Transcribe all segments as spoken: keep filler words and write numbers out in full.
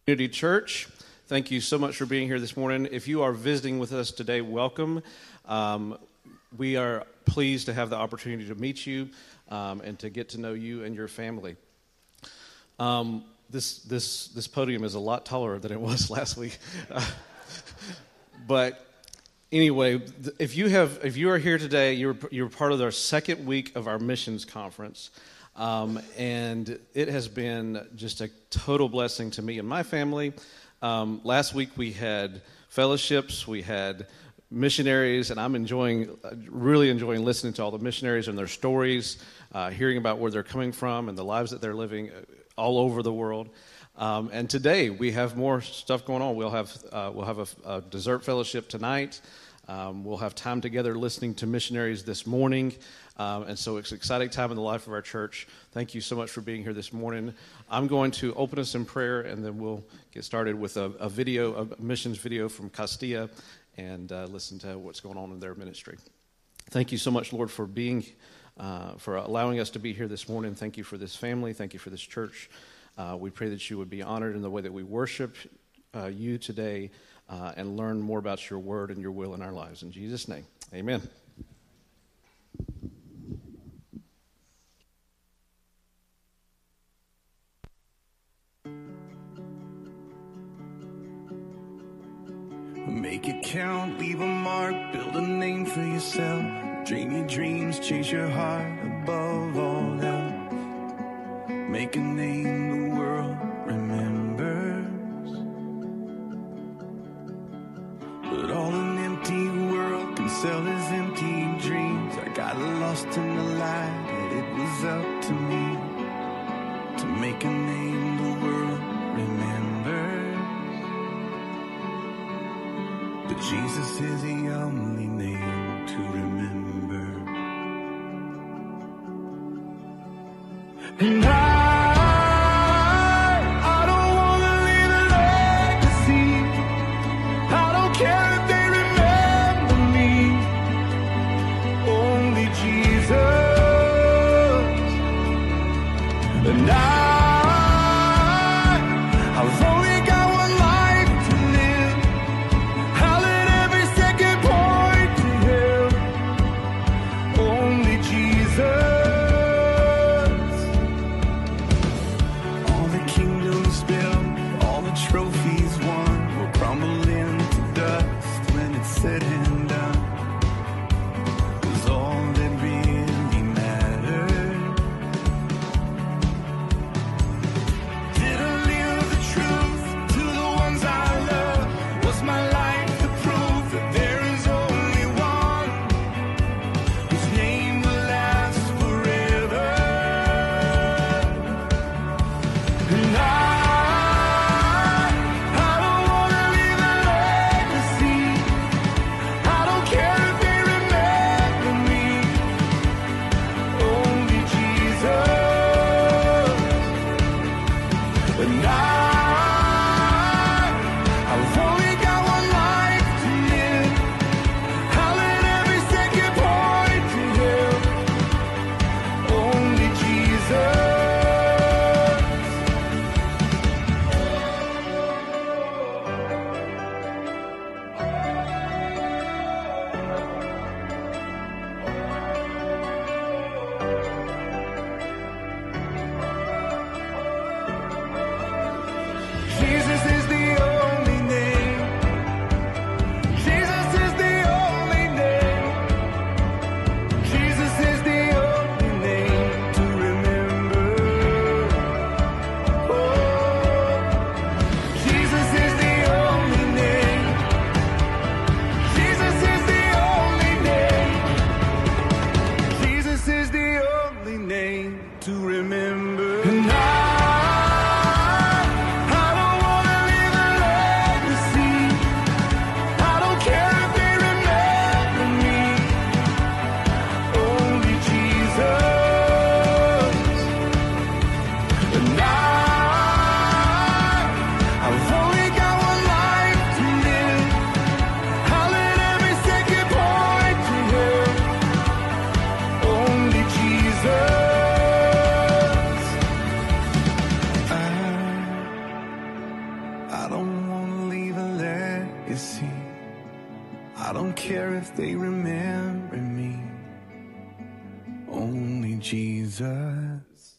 Community Church. Thank you so much for being here this morning. If you are visiting with us today, welcome. Um, we are pleased to have the opportunity to meet you um, and to get to know you and your family. Um, this this this podium is a lot taller than it was last week, uh, but anyway, if you have if you are here today, you're you're part of our second week of our missions conference. Um, and it has been just a total blessing to me and my family. Um, last week we had fellowships, we had missionaries, and I'm enjoying, really enjoying listening to all the missionaries and their stories, uh, hearing about where they're coming from and the lives that they're living all over the world. Um, and today we have more stuff going on. We'll have uh, we'll have a, a dessert fellowship tonight. Um, we'll have time together listening to missionaries this morning. Um, and so it's an exciting time in the life of our church. Thank you so much for being here this morning. I'm going to open us in prayer, and then we'll get started with a, a video, a missions video from Castilla, and uh, listen to what's going on in their ministry. Thank you so much, Lord, for being, uh, for allowing us to be here this morning. Thank you for this family. Thank you for this church. Uh, we pray that you would be honored in the way that we worship uh, you today uh, and learn more about your word and your will in our lives. In Jesus' name, amen. Make it count, leave a mark, build a name for yourself. Dream your dreams, chase your heart above all else. Make a name the world remembers. But all an empty world can sell is empty dreams. I got lost in the light, and it was up to me to make a name the world remembers. But Jesus is the only name to remember. And I, I don't want to leave a legacy. I don't care if they remember me. Only Jesus. And I, I've only got one life to live. I'll let every second point to Him. Only Jesus. All the kingdoms built, all the trophies won, will crumble into dust when it's said and done. 'Cause all that really mattered. Did I live the truth to the ones I love? Was my life the proof that there is only one whose name will last forever? And I, I don't want to leave a legacy. I don't care if they remember me. Only Jesus. And I, I've only got one life to live. I'll let every second point to Him. Only Jesus. Jesus is the only name. Jesus is the only name. Jesus is the only name to remember. Oh, Jesus is the only name. Jesus is the only name. Jesus is the only name to remember. And I, I don't want to leave a legacy. I don't care if they remember me. Only Jesus. And I, I've only got one life to live. I'll let every second point to Him. Only Jesus. as they remember me. Only Jesus.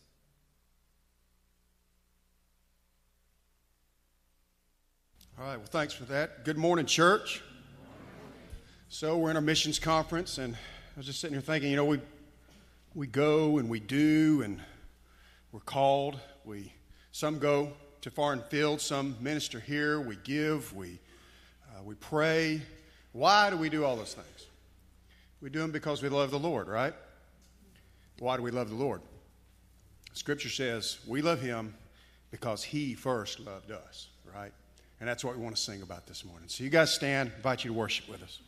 All right, well, thanks for that. Good morning, church. So we're in our missions conference, and I was just sitting here thinking, you know, we we go and we do, and we're called. We some go to foreign fields, some minister here. We give, we uh, we pray. Why do we do all those things? We do them because we love the Lord, right? Why do we love the Lord? Scripture says we love Him because He first loved us, right? And that's what we want to sing about this morning. So you guys stand. I invite you to worship with us.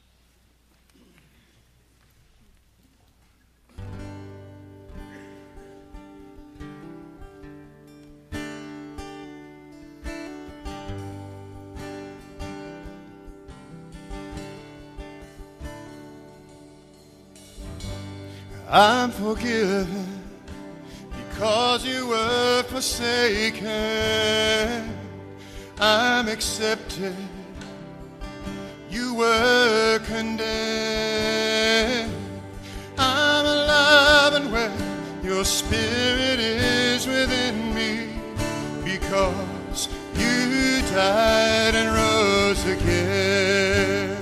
I'm forgiven because you were forsaken. I'm accepted. You were condemned. I'm alive and well. Your spirit is within me because you died and rose again.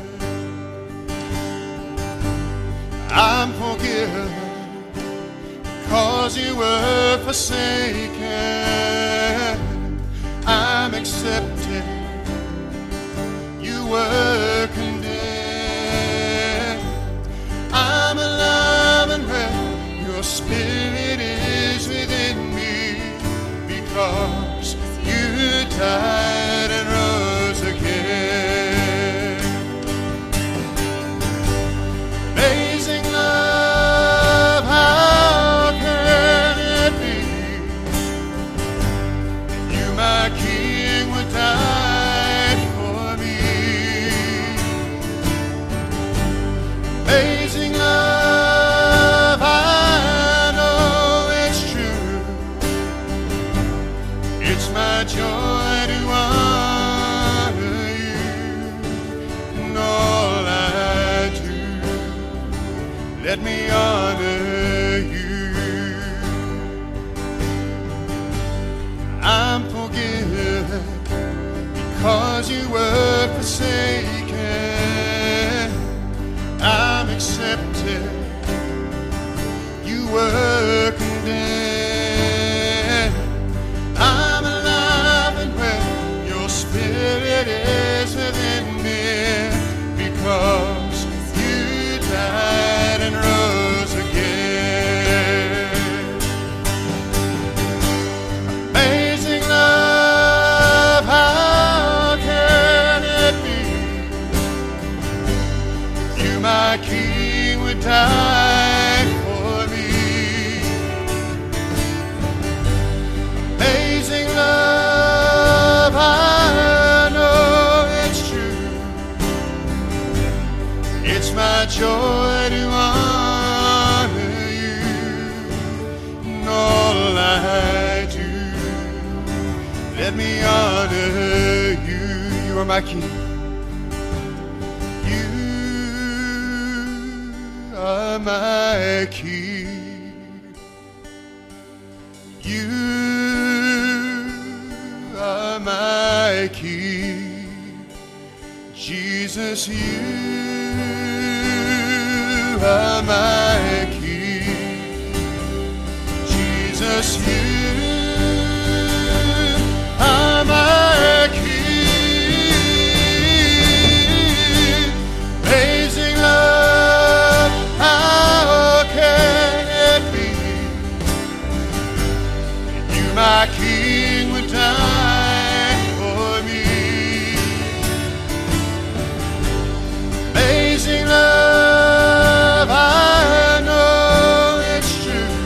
I'm forgiven because you were forsaken. I'm accepted. You were condemned. I'm alive and well. Your spirit is within me because you died and rose again. Amazing love, how can it be? You, my King, would die for me. Amazing love, I know it's true. It's my joy to honor you in all I do. Let me honor you. I'm forgiven because you were forsaken. I'm accepted. You were condemned. I'm alive and well. Your spirit is within me because you died and rose again. Amazing love, how can it be? You, my King, would die for me. Amazing love, I know it's true. It's my joy to honor you in all I do. Let me honor you. You are my King. You are my King. You are my King. Jesus, you are my King. Jesus, you are my King. Amazing love, how can it be? You, my King, would die for me. Amazing love, I know it's true.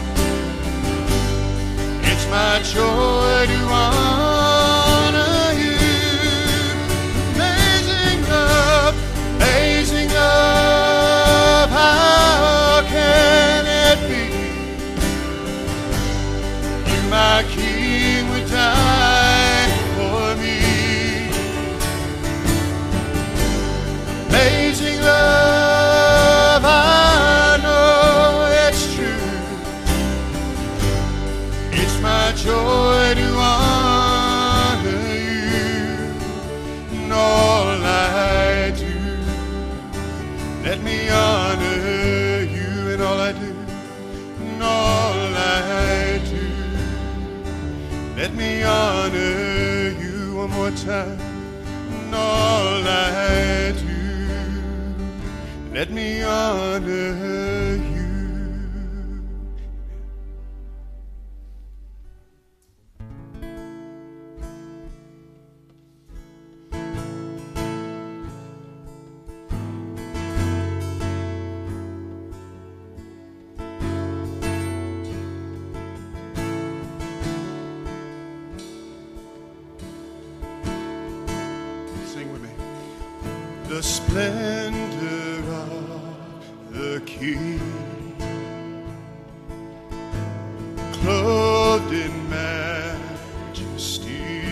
It's my joy to honor you. Amazing love, amazing love, how can it be? You, my King, would die for me. Amazing love. joy to honor you in all I do. Let me honor you in all I do, in all I do. Let me honor you one more time in all I do. Let me honor you. The splendor of the King, clothed in majesty,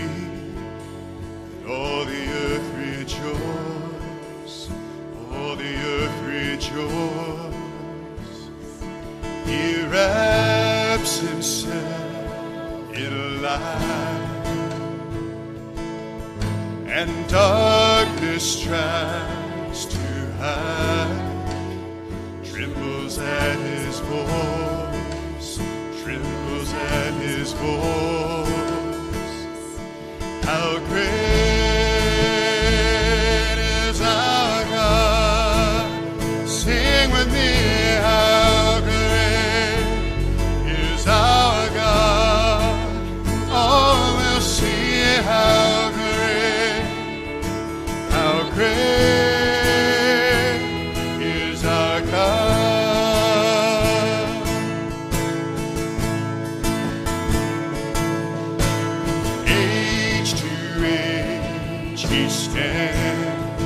all the earth rejoice, all the earth rejoice. He wraps himself in light, and darkness tries to hide, trembles at his voice, trembles at his voice. How great is our God, sing with me, how great is our God, all will see how great is our God. Age to age he stands,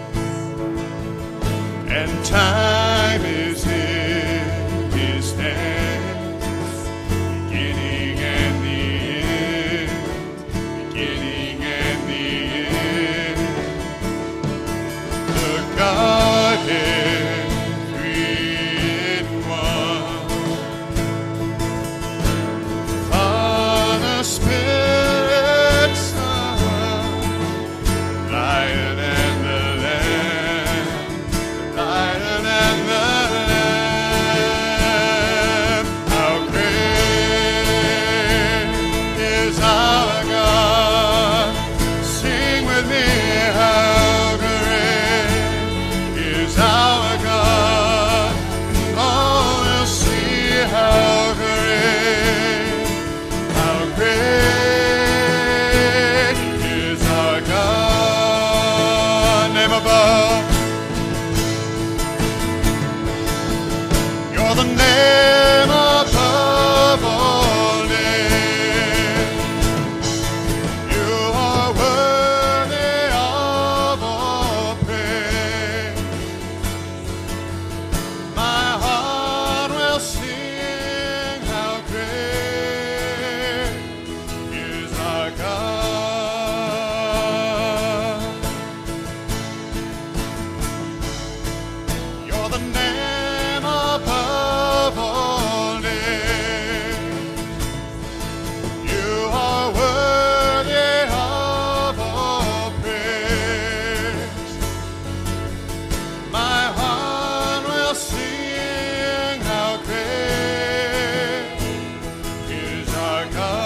and time is in his hands, beginning and the end, beginning and the end. Godhead, three in one, Father, Spirit, Son, Lion and the Lamb, Lion and the Lamb. How great is our God, sing with me, how our God, all will see how great, how great is our God. Name above, you're the name above all names. You are worthy of all praise. My heart will sing how great is our God. You're the name above all names. You are worthy of all praise. My heart will sing how great is our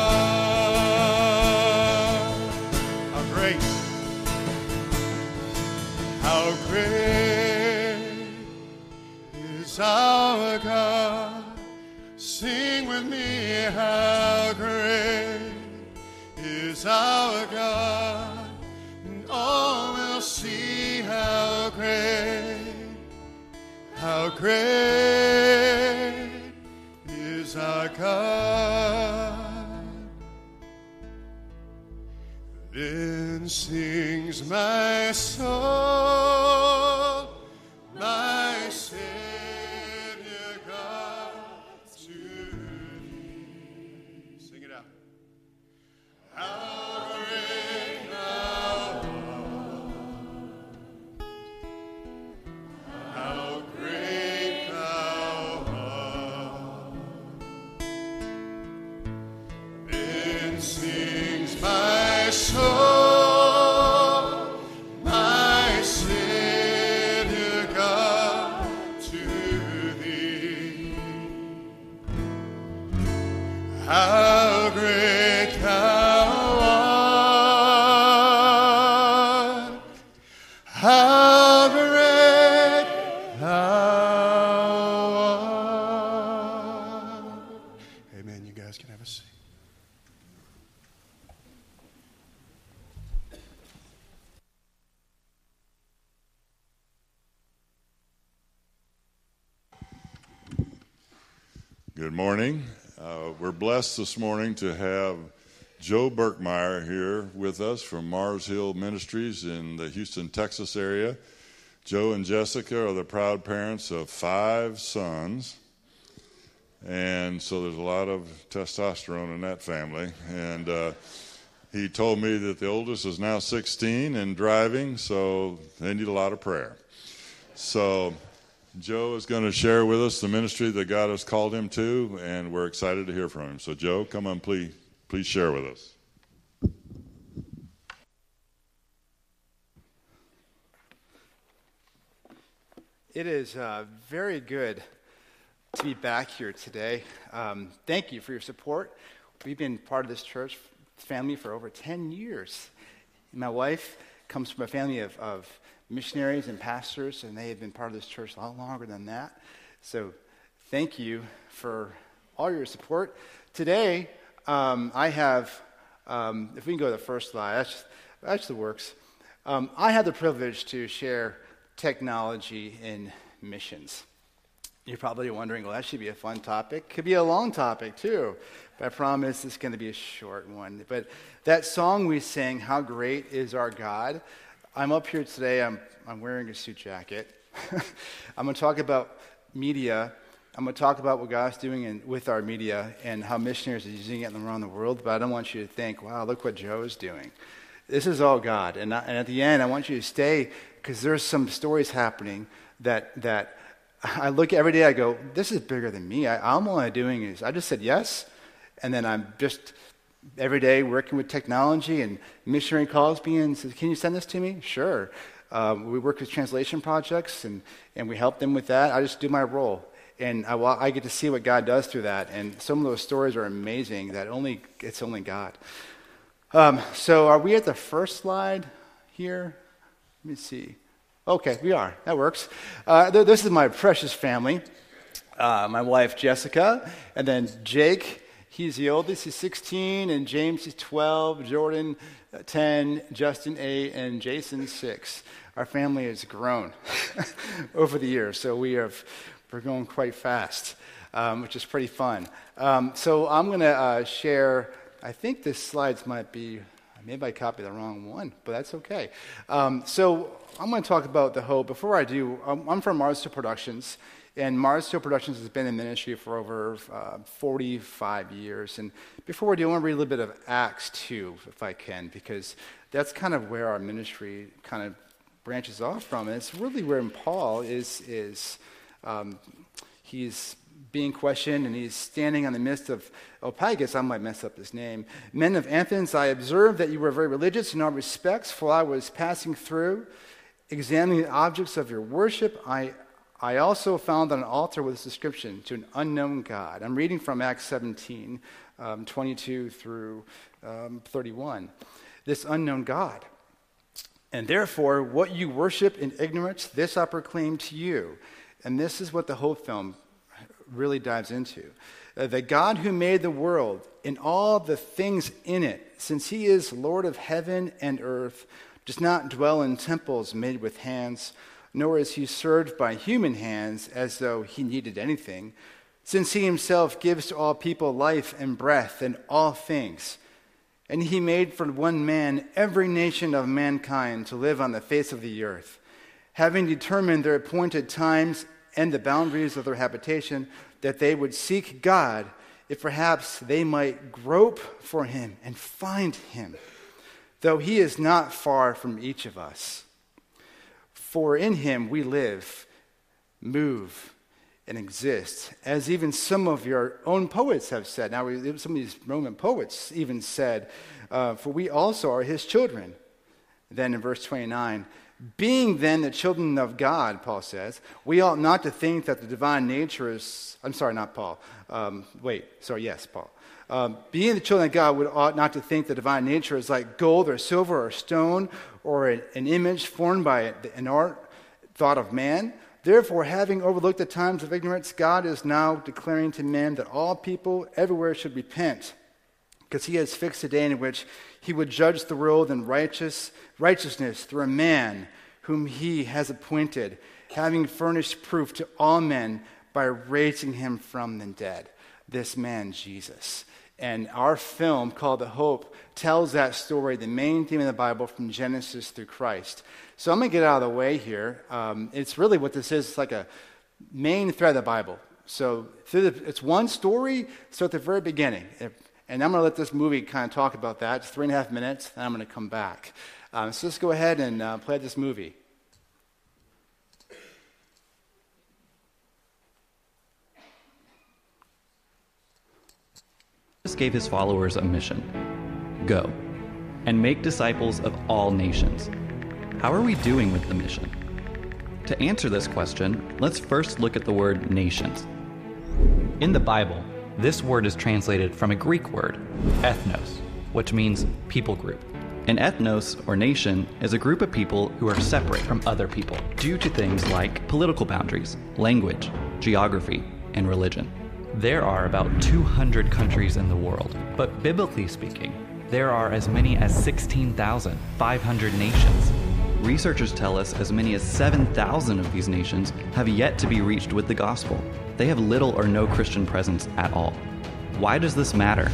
God. How great, how great is our God. Sing with me, how great is our God. And all will see how great, how great is our God. Then sings my soul, my Savior God to thee. Sing it out. How great thou art. How great thou art. Sings my soul, my Savior God, to thee. How great thou art, how great thou art. Amen. You guys can have a seat. Good morning. Uh, we're blessed this morning to have Joe Burkmeyer here with us from Mars Hill Ministries in the Houston, Texas area. Joe and Jessica are the proud parents of five sons, and so there's a lot of testosterone in that family. And uh, he told me that the oldest is now sixteen and driving, so they need a lot of prayer. So Joe is going to share with us the ministry that God has called him to, and we're excited to hear from him. So, Joe, come on, please, please share with us. It is uh, very good to be back here today. Um, thank you for your support. We've been part of this church family for over ten years. My wife comes from a family of, of missionaries and pastors, and they have been part of this church a lot longer than that. So thank you for all your support. Today, um, I have, um, if we can go to the first slide, that's, that actually works. Um, I have the privilege to share technology in missions. You're probably wondering, well, that should be a fun topic. Could be a long topic, too. But I promise it's going to be a short one. But that song we sang, How Great Is Our God, I'm up here today, I'm I'm wearing a suit jacket. I'm going to talk about media. I'm going to talk about what God's doing in, with our media and how missionaries are using it around the world, but I don't want you to think, wow, look what Joe is doing. This is all God. And, I, and at the end, I want you to stay, because there's some stories happening that that I look every day, I go, this is bigger than me. I, I'm all I'm doing is, I just said yes, and then I'm just every day working with technology, and missionary calls me and says, can you send this to me? Sure. Um, we work with translation projects, and, and we help them with that. I just do my role, and I, I get to see what God does through that, and some of those stories are amazing that only it's only God. Um, so are we at the first slide here? Let me see. Okay, we are. That works. Uh, th- this is my precious family. Uh, my wife, Jessica, and then Jake. He's the oldest. He's sixteen, and James is twelve, Jordan uh, ten, Justin eight, and Jason six. Our family has grown over the years, so we have we're going quite fast, um, which is pretty fun. Um, so I'm going to uh, share. I think this slides might be. Maybe I copied the wrong one, but that's okay. Um, so I'm going to talk about the hope. Before I do, I'm, I'm from Mars Hill Productions. And Mars Hill Productions has been in ministry for over uh, forty-five years. And before we do, I want to read a little bit of Acts two, if I can, because that's kind of where our ministry kind of branches off from. And it's really where Paul is, is um, he's being questioned, and he's standing in the midst of Areopagus. I might mess up his name. Men of Athens, I observed that you were very religious in all respects, for I was passing through, examining the objects of your worship. I I also found on an altar with this inscription, to an unknown God. I'm reading from Acts seventeen, um, twenty-two through um, thirty-one. This unknown God. And therefore, what you worship in ignorance, this I proclaim to you. And this is what the whole film really dives into. Uh, the God who made the world and all the things in it, since he is Lord of heaven and earth, does not dwell in temples made with hands, nor is he served by human hands as though he needed anything, since he himself gives to all people life and breath and all things. And he made for one man every nation of mankind to live on the face of the earth, having determined their appointed times and the boundaries of their habitation, that they would seek God, if perhaps they might grope for him and find him, though he is not far from each of us. For in him we live, move, and exist, as even some of your own poets have said. Now, we, some of these Roman poets even said, uh, for we also are his children. Then in verse twenty-nine, being then the children of God, Paul says, we ought not to think that the divine nature is, I'm sorry, not Paul. Um, wait, sorry, yes, Paul. Um, being the children of God, we ought not to think the divine nature is like gold or silver or stone or an, an image formed by an art thought of man. Therefore, having overlooked the times of ignorance, God is now declaring to men that all people everywhere should repent, because he has fixed a day in which he would judge the world in righteous righteousness through a man whom he has appointed, having furnished proof to all men by raising him from the dead. This man, Jesus. And our film called The Hope tells that story, the main theme of the Bible from Genesis through Christ. So I'm going to get out of the way here. Um, it's really what this is. It's like a main thread of the Bible. So through the, it's one story, so at the very beginning. If, and I'm going to let this movie kind of talk about that. It's three and a half minutes, and I'm going to come back. Um, so let's go ahead and uh, play this movie. Jesus gave his followers a mission. Go and make disciples of all nations. How are we doing with the mission? To answer this question, let's first look at the word nations. In the Bible, this word is translated from a Greek word, ethnos, which means people group. An ethnos, or nation, is a group of people who are separate from other people due to things like political boundaries, language, geography, and religion. There are about two hundred countries in the world, but biblically speaking, there are as many as sixteen thousand five hundred nations. Researchers tell us as many as seven thousand of these nations have yet to be reached with the gospel. They have little or no Christian presence at all. Why does this matter?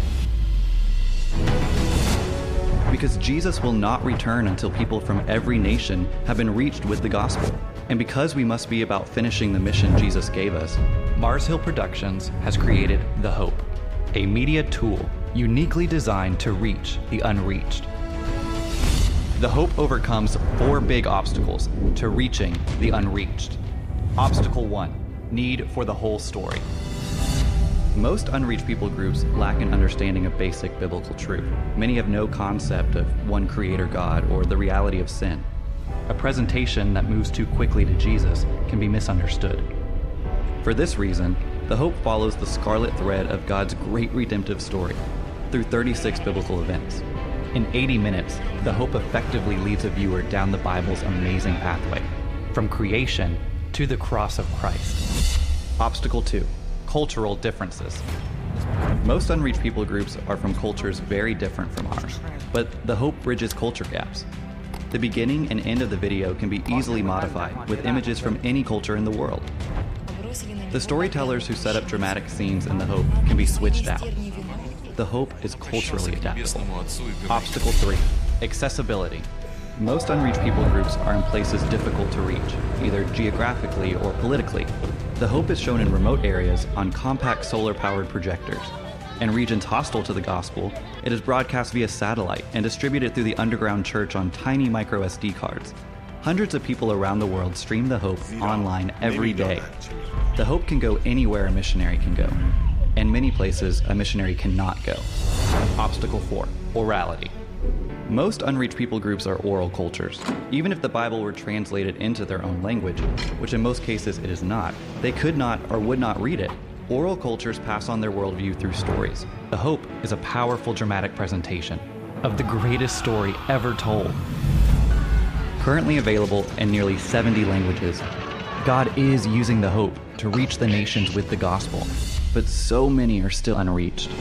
Because Jesus will not return until people from every nation have been reached with the gospel. And because we must be about finishing the mission Jesus gave us, Mars Hill Productions has created The Hope, a media tool uniquely designed to reach the unreached. The Hope overcomes four big obstacles to reaching the unreached. Obstacle one, need for the whole story. Most unreached people groups lack an understanding of basic biblical truth. Many have no concept of one creator God or the reality of sin. A presentation that moves too quickly to Jesus can be misunderstood. For this reason, The Hope follows the scarlet thread of God's great redemptive story through thirty-six biblical events. In eighty minutes, The Hope effectively leads a viewer down the Bible's amazing pathway, from creation to the cross of Christ. Obstacle two, cultural differences. Most unreached people groups are from cultures very different from ours, but The Hope bridges culture gaps. The beginning and end of the video can be easily modified with images from any culture in the world. The storytellers who set up dramatic scenes in The Hope can be switched out. The Hope is culturally adaptable. Obstacle three, accessibility. Most unreached people groups are in places difficult to reach, either geographically or politically. The Hope is shown in remote areas on compact solar-powered projectors. In regions hostile to the gospel, it is broadcast via satellite and distributed through the underground church on tiny micro S D cards. Hundreds of people around the world stream The Hope online every day. The Hope can go anywhere a missionary can go. In many places, a missionary cannot go. Obstacle four, orality. Most unreached people groups are oral cultures. Even if the Bible were translated into their own language, which in most cases it is not, they could not or would not read it. Oral cultures pass on their worldview through stories. The Hope is a powerful dramatic presentation of the greatest story ever told. Currently available in nearly seventy languages, God is using The Hope to reach the nations with the gospel, but so many are still unreached.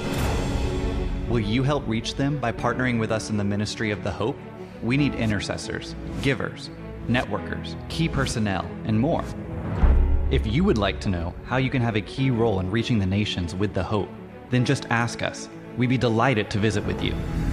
Will you help reach them by partnering with us in the ministry of The Hope? We need intercessors, givers, networkers, key personnel, and more. If you would like to know how you can have a key role in reaching the nations with The Hope, then just ask us. We'd be delighted to visit with you.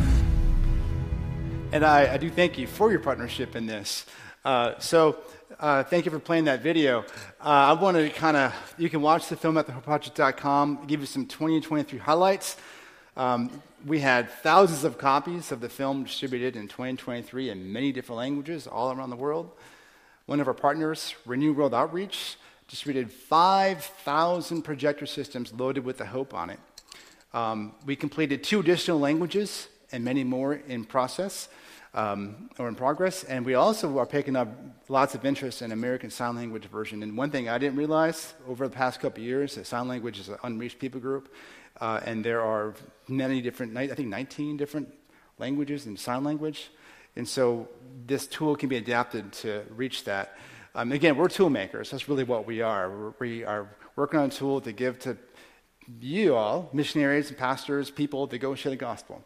And I, I do thank you for your partnership in this. Uh, so uh, thank you for playing that video. Uh, I want to kind of, you can watch the film at the hope project dot com, give you some twenty twenty-three highlights. Um, we had thousands of copies of the film distributed in twenty twenty-three in many different languages all around the world. One of our partners, Renew World Outreach, distributed five thousand projector systems loaded with the Hope on it. Um, we completed two additional languages and many more in process um, or in progress. And we also are picking up lots of interest in American Sign Language version. And one thing I didn't realize over the past couple of years, that sign language is an unreached people group. Uh, and there are many different, I think nineteen different languages in sign language. And so this tool can be adapted to reach that. Um, again, we're tool makers. That's really what we are. We're, we are working on a tool to give to you all, missionaries and pastors, people, to go share the gospel.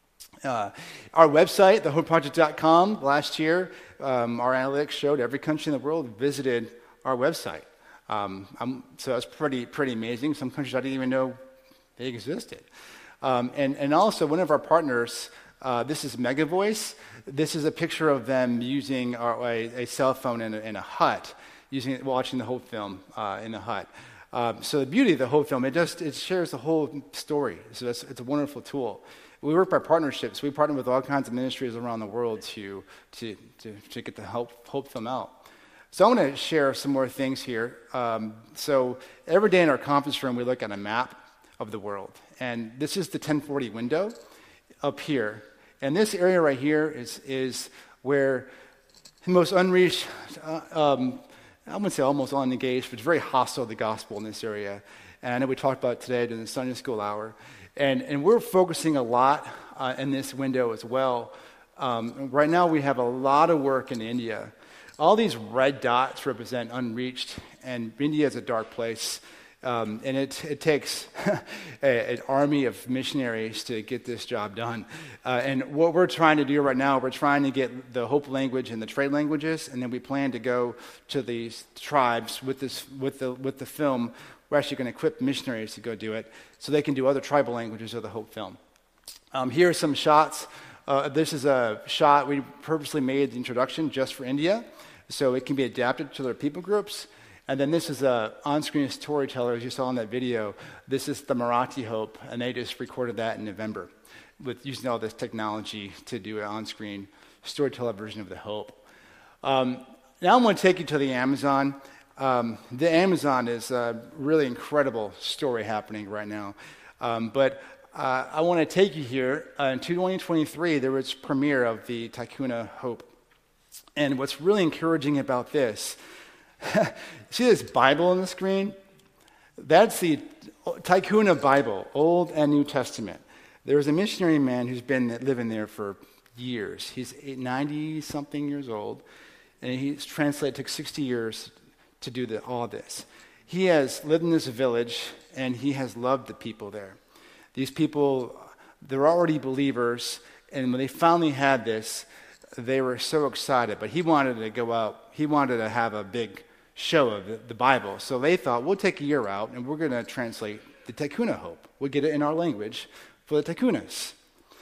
Uh, our website, the hope project dot com, last year, um, our analytics showed every country in the world visited our website. Um, I'm, so that's pretty pretty amazing. Some countries I didn't even know they existed. Um, and, and also, one of our partners, uh, this is MegaVoice. This is a picture of them using our, a, a cell phone in a, in a hut, using it, watching the Hope film uh, in the hut. Um, so the beauty of the Hope film, it just it shares the whole story. So it's, it's a wonderful tool. We work by partnerships. We partner with all kinds of ministries around the world to to to, to get the Hope, Hope film out. So I want to share some more things here. Um, so every day in our conference room, we look at a map of the world. And this is the ten forty window up here. And this area right here is, is where the most unreached, uh, um, I wouldn't say almost unengaged, but it's very hostile to the gospel in this area. And I know we talked about it today during the Sunday school hour. And, and we're focusing a lot uh, in this window as well. Um, right now we have a lot of work in India. All these red dots represent unreached, and India is a dark place. Um, and it, it takes a, an army of missionaries to get this job done. Uh, and what we're trying to do right now, we're trying to get the Hope language and the trade languages, and then we plan to go to these tribes with this with the with the film. We're actually going to equip missionaries to go do it, so they can do other tribal languages of the Hope film. Um, here are some shots. Uh, this is a shot we purposely made the introduction just for India, so it can be adapted to their people groups. And then this is a on-screen storyteller, as you saw in that video. This is the Marathi Hope, and they just recorded that in November with using all this technology to do an on-screen storyteller version of the Hope. Um, now I'm going to take you to the Amazon. Um, the Amazon is a really incredible story happening right now. Um, but uh, I want to take you here. Uh, in twenty twenty-three, there was premiere of the Tikkun Hope. And what's really encouraging about this, see this Bible on the screen? That's the Tikkun Bible, Old and New Testament. There's a missionary man who's been living there for years. He's ninety-something years old, and he's translated. It took sixty years to do the, all this. He has lived in this village, and he has loved the people there. These people, they're already believers, and when they finally had this, they were so excited. But he wanted to go out. He wanted to have a big show of the, the Bible. So they thought, we'll take a year out, and we're going to translate the Tikkun Hope. We'll get it in our language for the Tikkunas.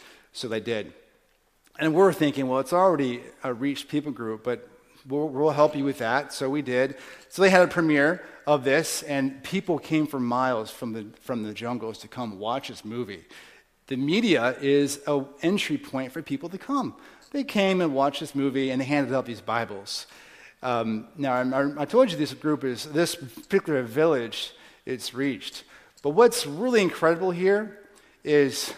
So they did. And we're thinking, well, it's already a reached people group, but we'll, we'll help you with that. So we did. So they had a premiere of this, and people came from miles from the from the jungles to come watch this movie. The media is an entry point for people to come. They came and watched this movie, and they handed out these Bibles. Um, now, I, I told you this group is, this particular village, it's reached. But what's really incredible here is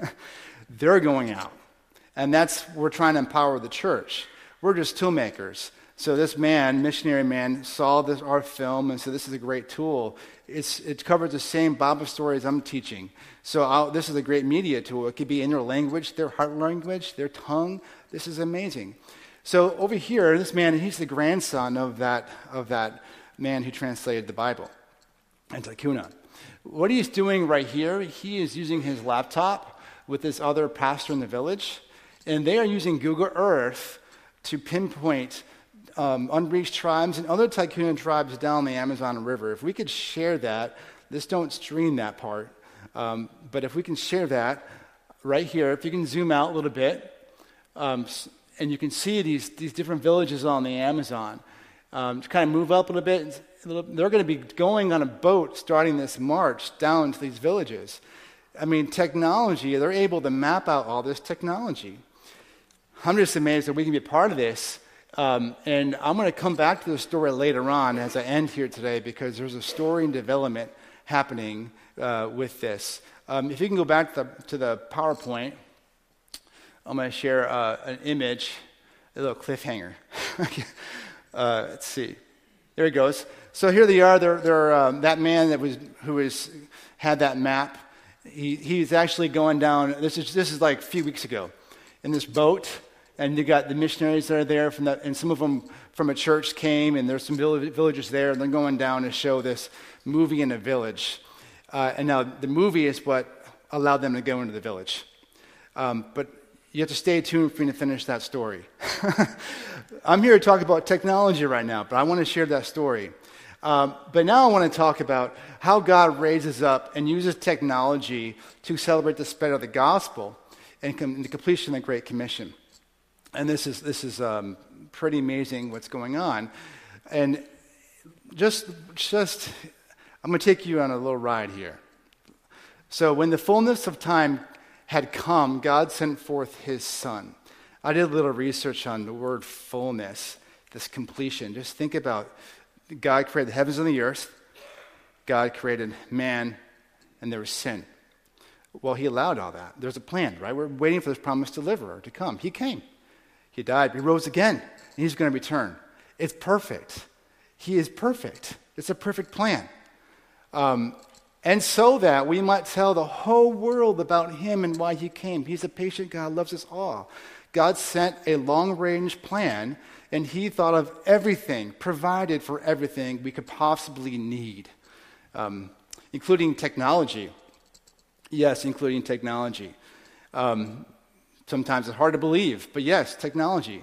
they're going out. And that's, we're trying to empower the church. We're just tool makers. So this man, missionary man, saw this our film and said, this is a great tool. It's, it covers the same Bible stories I'm teaching. So I'll, this is a great media tool. It could be in their language, their heart language, their tongue. This is amazing. So over here, this man, he's the grandson of that of that man who translated the Bible, and Tikkun. What he's doing right here, he is using his laptop with this other pastor in the village, and they are using Google Earth to pinpoint um, unreached tribes and other Tikkun tribes down the Amazon River. If we could share that, let's don't stream that part, um, but if we can share that right here, if you can zoom out a little bit, um, and you can see these, these different villages on the Amazon. Um, to kind of move up a little bit, they're going to be going on a boat starting this march down to these villages. I mean, technology, they're able to map out all this technology. I'm just amazed that we can be part of this. Um, and I'm going to come back to the story later on as I end here today, because there's a story and development happening uh, with this. Um, if you can go back to the, to the PowerPoint, I'm going to share uh, an image, a little cliffhanger. uh, let's see. There it goes. So here they are. They're, they're um, that man that was who was had that map. He he's actually going down. This is this is like a few weeks ago, in this boat, and you got the missionaries that are there from that, and some of them from a church came, and there's some villagers there, and they're going down to show this movie in a village. Uh, and now the movie is what allowed them to go into the village. Um, but you have to stay tuned for me to finish that story. I'm here to talk about technology right now, but I want to share that story. Um, but now I want to talk about how God raises up and uses technology to celebrate the spread of the gospel and com- the completion of the Great Commission. And this is this is um, pretty amazing what's going on. And just just I'm going to take you on a little ride here. So when the fullness of time had come, God sent forth his Son. I did a little research on the word fullness, this completion. Just think about God created the heavens and the earth. God created man, and there was sin. Well, he allowed all that. There's a plan, right? We're waiting for this promised deliverer to come. He came. He died. He rose again, and he's going to return. It's perfect. He is perfect. It's a perfect plan. Um, and so that we might tell the whole world about him and why he came. He's a patient God, loves us all. God sent a long-range plan, and he thought of everything, provided for everything we could possibly need, um, including technology. Yes, including technology. Um, sometimes it's hard to believe, but yes, technology.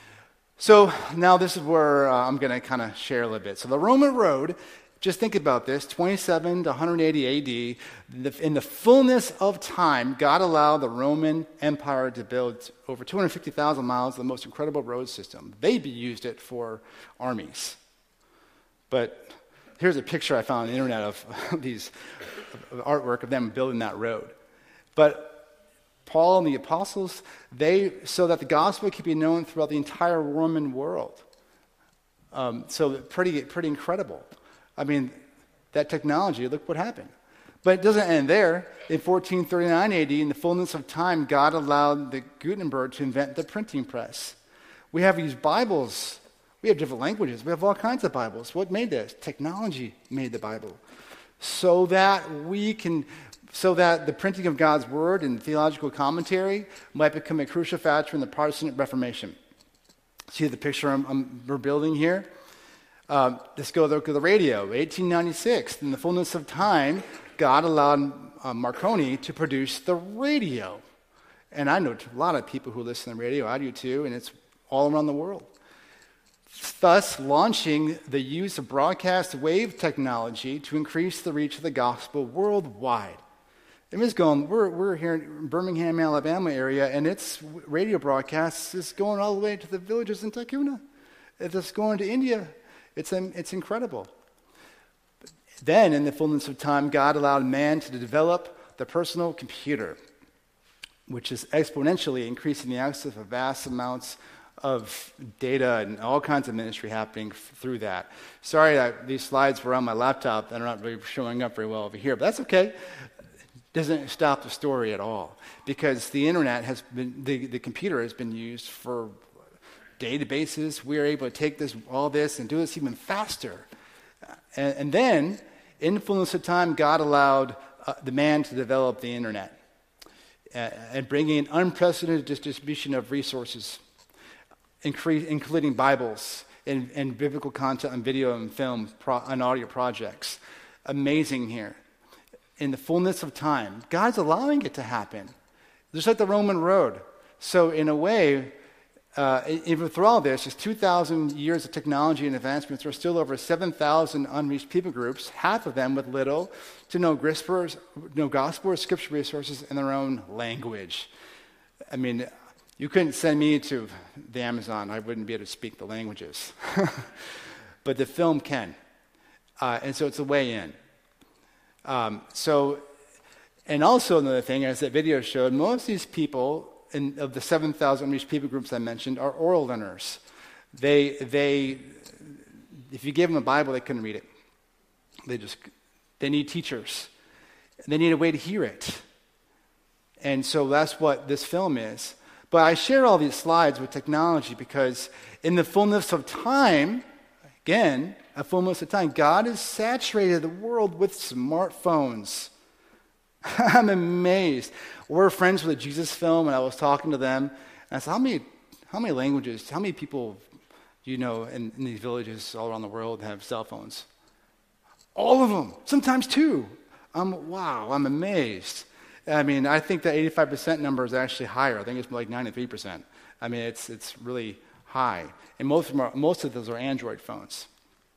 So now this is where uh, I'm going to kind of share a little bit. So the Roman road, just think about this, twenty-seven to one eighty A D, the, in the fullness of time, God allowed the Roman Empire to build over two hundred fifty thousand miles of the most incredible road system. They used it for armies. But here's a picture I found on the internet of these of artwork of them building that road. But Paul and the apostles, they so that the gospel could be known throughout the entire Roman world. Um, so pretty pretty incredible. I mean, that technology, look what happened. But it doesn't end there. In fourteen thirty-nine A D, in the fullness of time, God allowed the Gutenberg to invent the printing press. We have these Bibles. We have different languages. We have all kinds of Bibles. What made this? Technology made the Bible. So that we can, so that the printing of God's Word and theological commentary might become a crucial factor in the Protestant Reformation. See the picture I'm, I'm, we're building here? Um, let's go to the radio. eighteen ninety-six, in the fullness of time, God allowed uh, Marconi to produce the radio. And I know a lot of people who listen to the radio. I do too, and it's all around the world. Thus, launching the use of broadcast wave technology to increase the reach of the gospel worldwide. And it's going, we're, we're here in Birmingham, Alabama area, and its radio broadcasts is going all the way to the villages in Takuna. It's going to India. It's, um, it's incredible. Then, in the fullness of time, God allowed man to develop the personal computer, which is exponentially increasing the access of vast amounts of data and all kinds of ministry happening f- through that. Sorry that these slides were on my laptop and are not really showing up very well over here, but that's okay. Doesn't stop the story at all, because the internet has been, the, the computer has been used for databases. We are able to take this, all this, and do this even faster. And, and then, in the fullness of time, God allowed uh, the man to develop the internet uh, and bringing an unprecedented distribution of resources, incre- including Bibles and, and biblical content on video and film pro- and audio projects. Amazing here. In the fullness of time, God's allowing it to happen. Just like the Roman road. So in a way, Uh, even through all this, there's two thousand years of technology and advancements. There are still over seven thousand unreached people groups, half of them with little to no gospel, no gospel or scripture resources in their own language. I mean, you couldn't send me to the Amazon. I wouldn't be able to speak the languages. But the film can. Uh, and so it's a way in. Um, so, and also another thing, as that video showed, most of these people, In, of the seven thousand unreached people groups I mentioned, are oral learners. They, they, if you gave them a Bible, they couldn't read it. They just, they need teachers. They need a way to hear it. And so that's what this film is. But I share all these slides with technology because in the fullness of time, again, a fullness of time, God has saturated the world with smartphones. I'm amazed. We're friends with a Jesus Film, and I was talking to them, and I said, how many, how many languages, how many people do you know in, in these villages all around the world have cell phones? All of them, sometimes two. I'm, wow, I'm amazed. I mean, I think that eighty-five percent number is actually higher. I think it's like ninety-three percent. I mean, it's it's really high. And most of, them are, most of those are Android phones.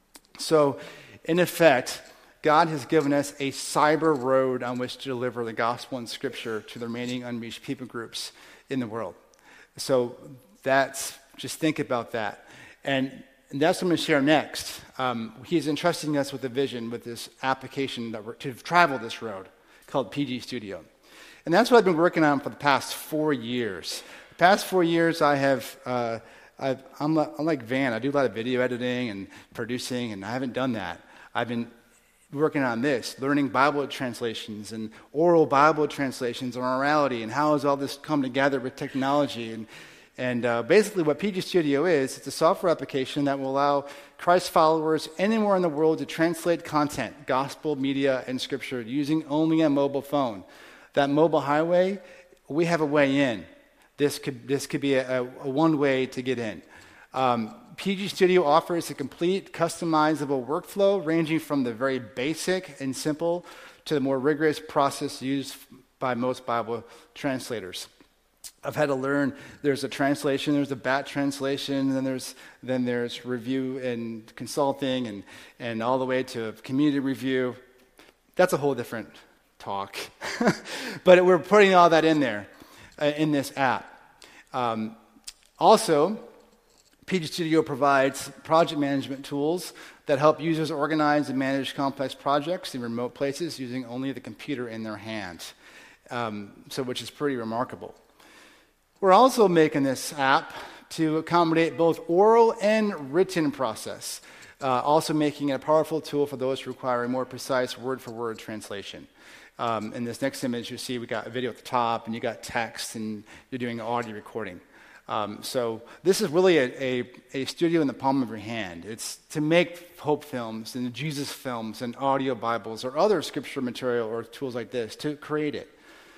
So, in effect, God has given us a cyber road on which to deliver the gospel and scripture to the remaining unreached people groups in the world. So, that's, just think about that. And, and that's what I'm going to share next. Um, he's entrusting us with a vision, with this application that we're, to travel this road called P G Studio. And that's what I've been working on for the past four years. The past four years, I have, uh, I've, I'm, like, I'm like Van. I do a lot of video editing and producing, and I haven't done that. I've been working on this, learning Bible translations and oral Bible translations on orality, and how has all this come together with technology. And, and uh, basically what P G Studio is, it's a software application that will allow Christ followers anywhere in the world to translate content, gospel, media, and scripture using only a mobile phone. That mobile highway, we have a way in. This could this could be a, a one way to get in. Um, P G Studio offers a complete customizable workflow ranging from the very basic and simple to the more rigorous process used by most Bible translators. I've had to learn there's a translation, there's a bat translation, then there's then there's review and consulting and, and all the way to community review. That's a whole different talk. But we're putting all that in there, uh, in this app. Um, also, P G Studio provides project management tools that help users organize and manage complex projects in remote places using only the computer in their hand, um, so which is pretty remarkable. We're also making this app to accommodate both oral and written process, uh, also making it a powerful tool for those who require a more precise word-for-word translation. Um, in this next image, you see we got a video at the top, and you got text, and you're doing audio recording. Um, so this is really a, a, a studio in the palm of your hand. It's to make Hope films and Jesus films and audio Bibles or other scripture material or tools like this to create it.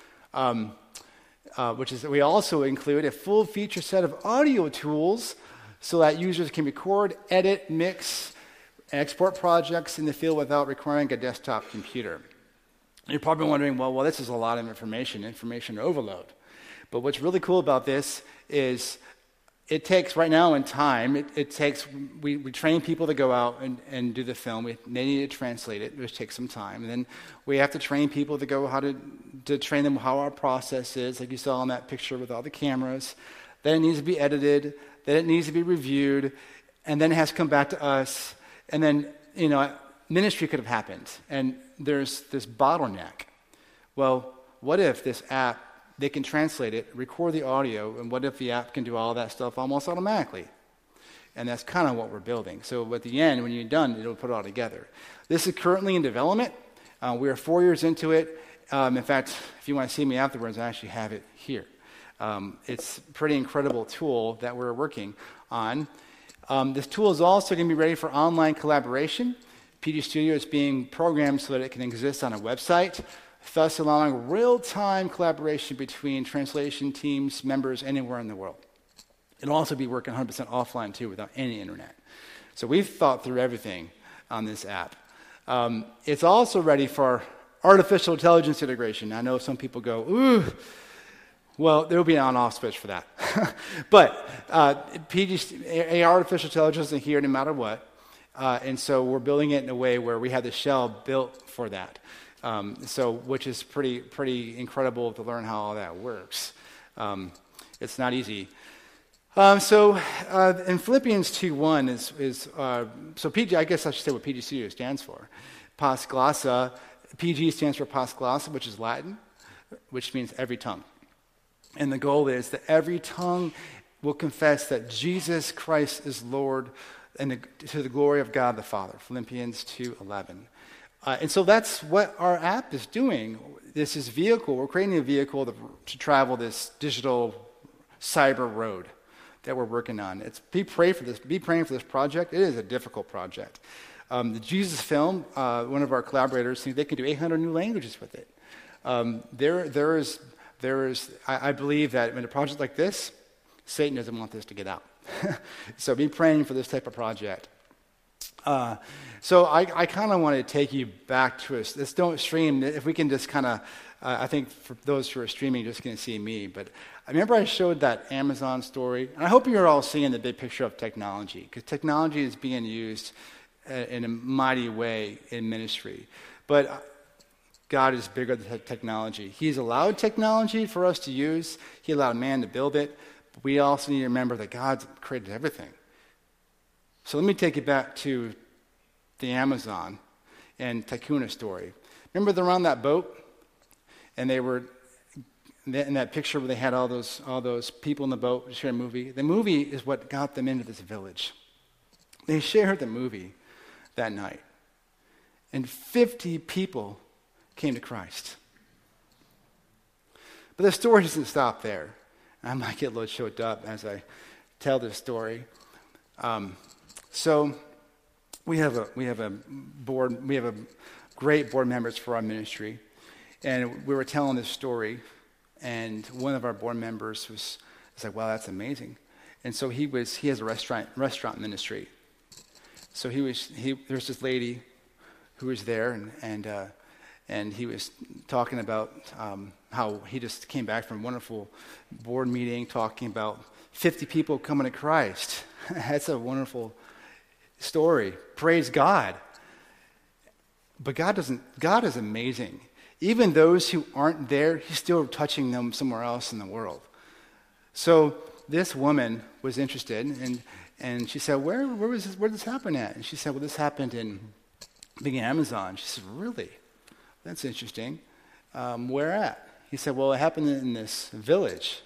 Um, uh, which is that we also include a full feature set of audio tools so that users can record, edit, mix, and export projects in the field without requiring a desktop computer. You're probably wondering, well, well, this is a lot of information, information overload. But what's really cool about this is it takes, right now in time, it, it takes, we, we train people to go out and, and do the film. We, they need to translate it, which takes some time. And then we have to train people to go how to, to train them how our process is, like you saw in that picture with all the cameras. Then it needs to be edited. Then it needs to be reviewed. And then it has to come back to us. And then, you know, ministry could have happened. And there's this bottleneck. Well, what if this app, they can translate it, record the audio, and what if the app can do all that stuff almost automatically? And that's kind of what we're building. So at the end, when you're done, it'll put it all together. This is currently in development. Uh, we are four years into it. Um, in fact, if you want to see me afterwards, I actually have it here. Um, it's a pretty incredible tool that we're working on. Um, this tool is also going to be ready for online collaboration. P G Studio is being programmed so that it can exist on a website, thus allowing real-time collaboration between translation teams, members anywhere in the world. It'll also be working one hundred percent offline, too, without any internet. So we've thought through everything on this app. Um, it's also ready for artificial intelligence integration. I know some people go, ooh, well, there will be an on-off switch for that. But uh, P G, artificial intelligence is here no matter what. Uh, and so we're building it in a way where we have the shell built for that. Um, so, which is pretty pretty incredible to learn how all that works. Um, it's not easy. Um, so, uh, in Philippians two one is is uh, so P G. I guess I should say what P G Studio stands for. Pars Glossa. P G stands for Pars Glossa, which is Latin, which means every tongue. And the goal is that every tongue will confess that Jesus Christ is Lord and the, to the glory of God the Father, Philippians two eleven. Uh, and so that's what our app is doing. This is vehicle. We're creating a vehicle to, to travel this digital cyber road that we're working on. It's be pray for this. Be praying for this project. It is a difficult project. Um, the Jesus Film, uh, one of our collaborators, think they can do eight hundred new languages with it. Um, there, there is, there is. I, I believe that in a project like this, Satan doesn't want this to get out. So be praying for this type of project. Uh, so I, I kind of want to take you back to us. This don't stream. If we can just kind of, uh, I think for those who are streaming, you're just going to see me. But I remember I showed that Amazon story, and I hope you're all seeing the big picture of technology, because technology is being used uh, in a mighty way in ministry. But God is bigger than technology. He's allowed technology for us to use. He allowed man to build it. But we also need to remember that God created everything. So let me take you back to the Amazon and Takuna story. Remember they're on that boat, and they were in that picture where they had all those all those people in the boat to share a movie. The movie is what got them into this village. They shared the movie that night, and fifty people came to Christ. But the story doesn't stop there. I might get a little choked up as I tell this story. Um, so we have a we have a board we have a great board members for our ministry, and we were telling this story, and one of our board members was, was like, "Wow, that's amazing!" And so he was he has a restaurant restaurant ministry. So he was he there's this lady who was there, and and uh, and he was talking about um, how he just came back from a wonderful board meeting, talking about fifty people coming to Christ. That's a wonderful story. Praise God. But God doesn't. God is amazing. Even those who aren't there, He's still touching them somewhere else in the world. So this woman was interested, and and she said, "Where where was this, where did this happen at?" And she said, "Well, this happened in big Amazon." She said, "Really? That's interesting. Um, where at?" He said, "Well, it happened in this village."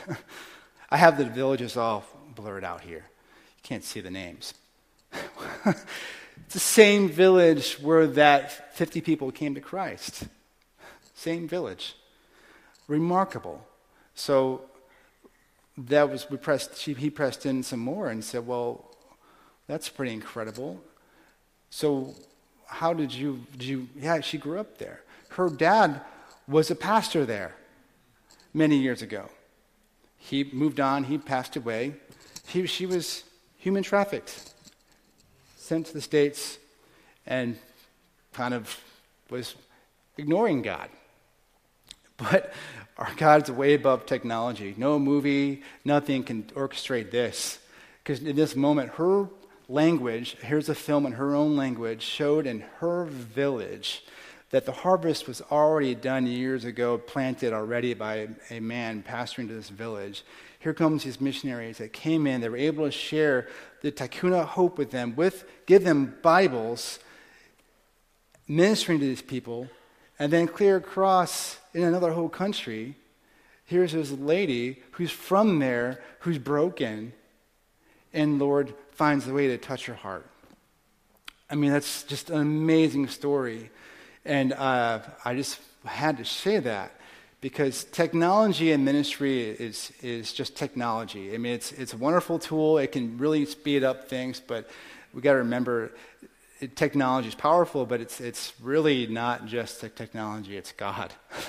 I have the villages all blurred out here. You can't see the names. It's the same village where that fifty people came to Christ. Same village. Remarkable. So that was, we pressed, she, he pressed in some more and said, "Well, that's pretty incredible. So how did you, did you, yeah, she grew up there. Her dad was a pastor there many years ago. He moved on, he passed away. He, she was human trafficked, sent to the States, and kind of was ignoring God. But our God's way above technology. No movie, nothing can orchestrate this. Because in this moment, her language, here's a film in her own language, showed in her village that the harvest was already done years ago, planted already by a man pastoring to this village. Here comes these missionaries that came in. They were able to share the Takuna hope with them, with give them Bibles, ministering to these people, and then clear across in another whole country. Here's this lady who's from there, who's broken, and Lord finds the way to touch her heart. I mean, that's just an amazing story. And uh, I just had to say that because technology and ministry is is just technology. I mean, it's it's a wonderful tool. It can really speed up things, but we got to remember it, technology is powerful, but it's it's really not just the technology. It's God.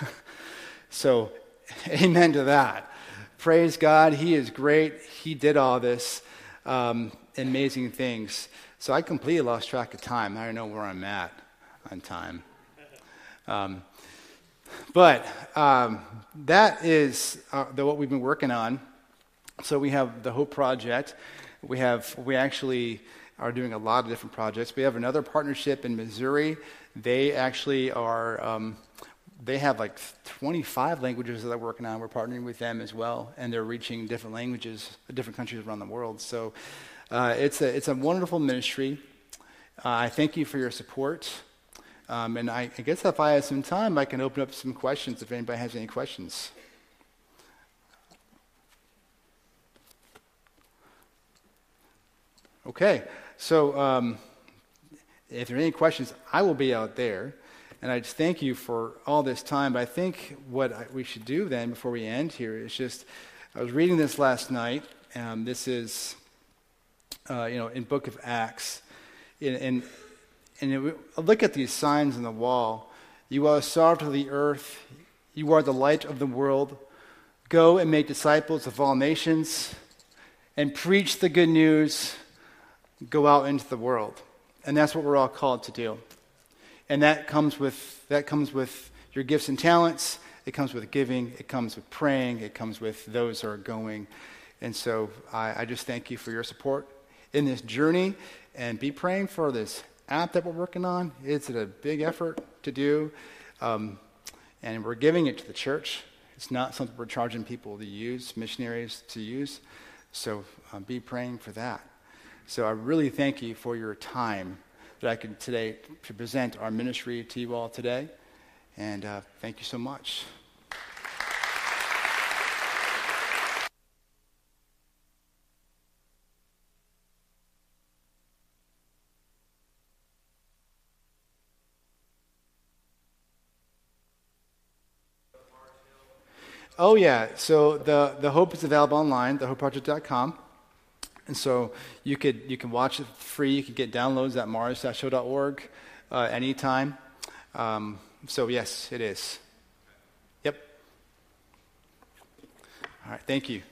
So, amen to that. Praise God. He is great. He did all this um, amazing things. So I completely lost track of time. I don't know where I'm at on time. Um, but um, that is uh, the, what we've been working on. So we have the Hope Project. We have we actually are doing a lot of different projects. We have another partnership in Missouri. They actually are. Um, they have like twenty-five languages that they're working on. We're partnering with them as well, and they're reaching different languages, different countries around the world. So uh, it's a it's a wonderful ministry. Uh, I thank you for your support. Um, and I, I guess if I have some time, I can open up some questions if anybody has any questions. Okay, so um, if there are any questions, I will be out there. And I just thank you for all this time. But I think what I, we should do then before we end here is just, I was reading this last night. Um, this is, uh, you know, in Book of Acts. In, in, and it, look at these signs on the wall. You are the salt of the earth. You are the light of the world. Go and make disciples of all nations and preach the good news. Go out into the world. And that's what we're all called to do. And that comes with that comes with your gifts and talents. It comes with giving. It comes with praying. It comes with those who are going. And so I, I just thank you for your support in this journey. And be praying for this app that we're working on. It's a big effort to do. Um, and we're giving it to the church. It's not something we're charging people to use, missionaries to use. So um, be praying for that. So I really thank you for your time that I could today to present our ministry to you all today. And uh, thank you so much. Oh yeah, so the, the Hope is available online, the hope project dot com. And so you could you can watch it free. You can get downloads at mars dash show dot org uh, anytime. Um, so yes, it is. Yep. All right, thank you.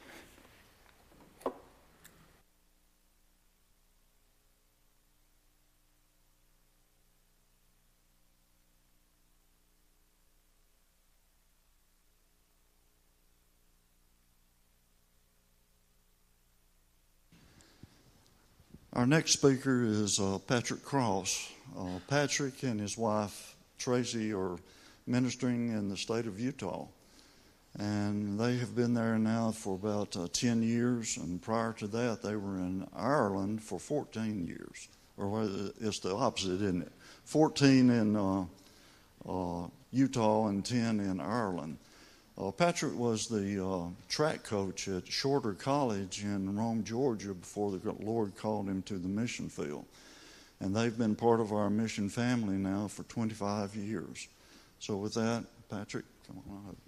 Our next speaker is uh, Patrick Cross. Uh, Patrick and his wife Tracy are ministering in the state of Utah, and they have been there now for about uh, ten years, and prior to that they were in Ireland for fourteen years. Or it's the opposite, isn't it? fourteen in uh, uh, Utah and ten in Ireland. Uh, Patrick was the uh, track coach at Shorter College in Rome, Georgia, before the Lord called him to the mission field. And they've been part of our mission family now for twenty-five years. So with that, Patrick, come on up.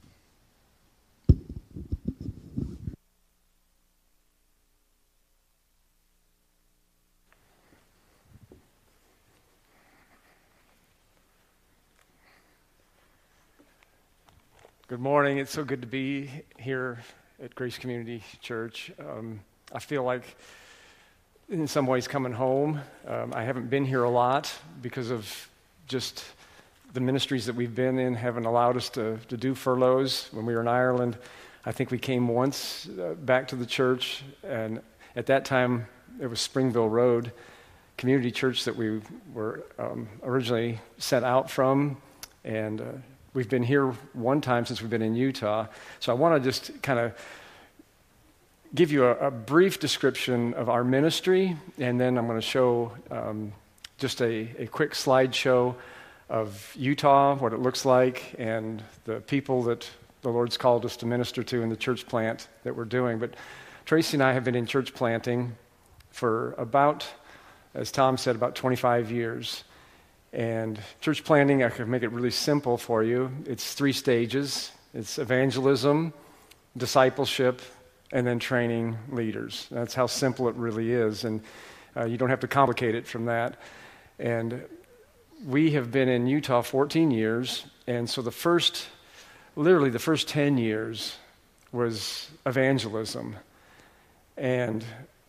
Good morning. It's so good to be here at Grace Community Church. Um, I feel like, in some ways, coming home. Um, I haven't been here a lot because of just the ministries that we've been in haven't allowed us to, to do furloughs. When we were in Ireland, I think we came once uh, back to the church, and at that time, it was Springville Road Community Church that we were um, originally sent out from, and uh, we've been here one time since we've been in Utah. So I want to just kind of give you a, a brief description of our ministry, and then I'm going to show um, just a, a quick slideshow of Utah, what it looks like, and the people that the Lord's called us to minister to in the church plant that we're doing. But Tracy and I have been in church planting for about, as Tom said, about twenty-five years. And church planting, I could make it really simple for you. It's three stages. It's evangelism, discipleship, and then training leaders. That's how simple it really is. And uh, you don't have to complicate it from that. And we have been in Utah fourteen years. And so the first, literally the first ten years was evangelism. And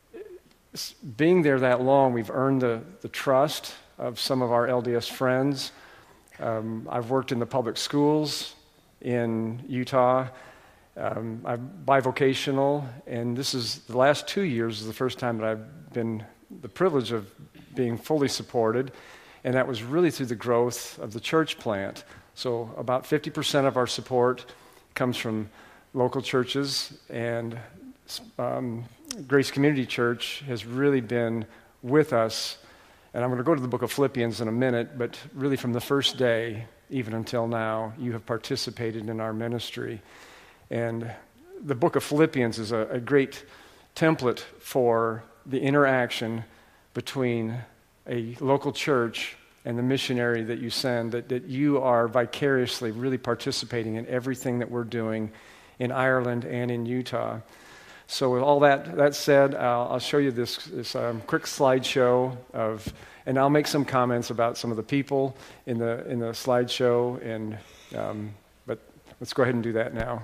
being there that long, we've earned the, the trust of some of our L D S friends. Um, I've worked in the public schools in Utah. Um, I'm bivocational, and this is the last two years is the first time that I've been the privilege of being fully supported, and that was really through the growth of the church plant. So about fifty percent of our support comes from local churches, and um, Grace Community Church has really been with us. And I'm going to go to the book of Philippians in a minute, but really from the first day, even until now, you have participated in our ministry. And the book of Philippians is a, a great template for the interaction between a local church and the missionary that you send, that, that you are vicariously really participating in everything that we're doing in Ireland and in Utah. So with all that that said, I'll, I'll show you this, this um, quick slideshow of, and I'll make some comments about some of the people in the in the slideshow, and um, but let's go ahead and do that now.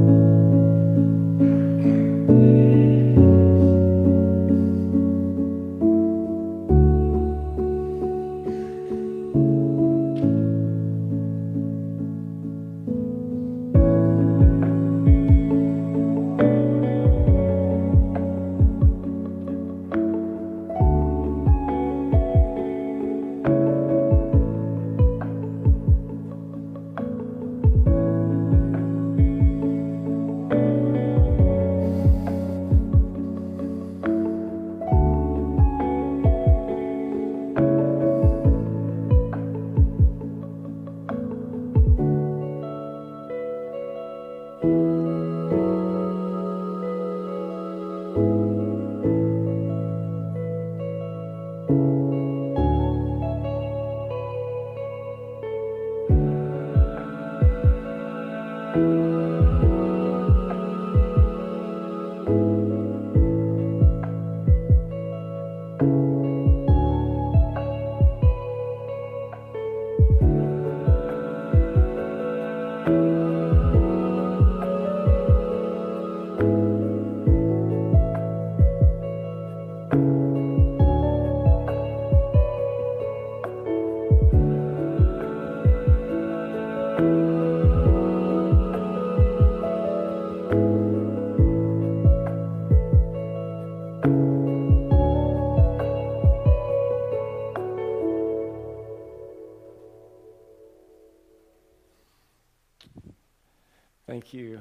Thank you.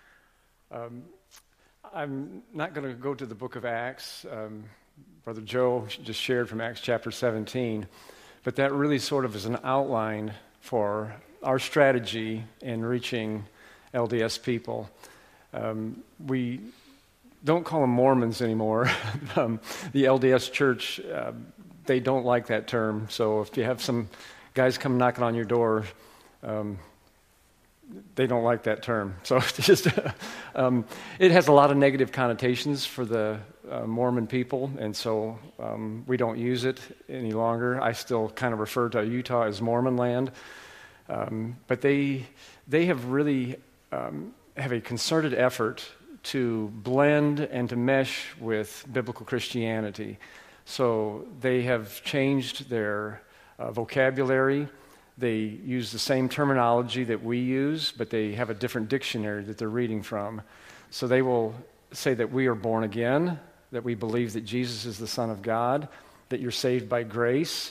Um, I'm not going to go to the book of Acts. Um, Brother Joe just shared from Acts chapter seventeen, but that really sort of is an outline for our strategy in reaching L D S people. Um, we don't call them Mormons anymore. um, the L D S church, uh, they don't like that term. So if you have some guys come knocking on your door, um, they don't like that term. So it's just, um, it has a lot of negative connotations for the uh, Mormon people, and so um, we don't use it any longer. I still kind of refer to Utah as Mormon land. Um, but they they have really um, have a concerted effort to blend and to mesh with biblical Christianity. So they have changed their uh, vocabulary. They use the same terminology that we use, but they have a different dictionary that they're reading from. So they will say that we are born again, that we believe that Jesus is the Son of God, that you're saved by grace,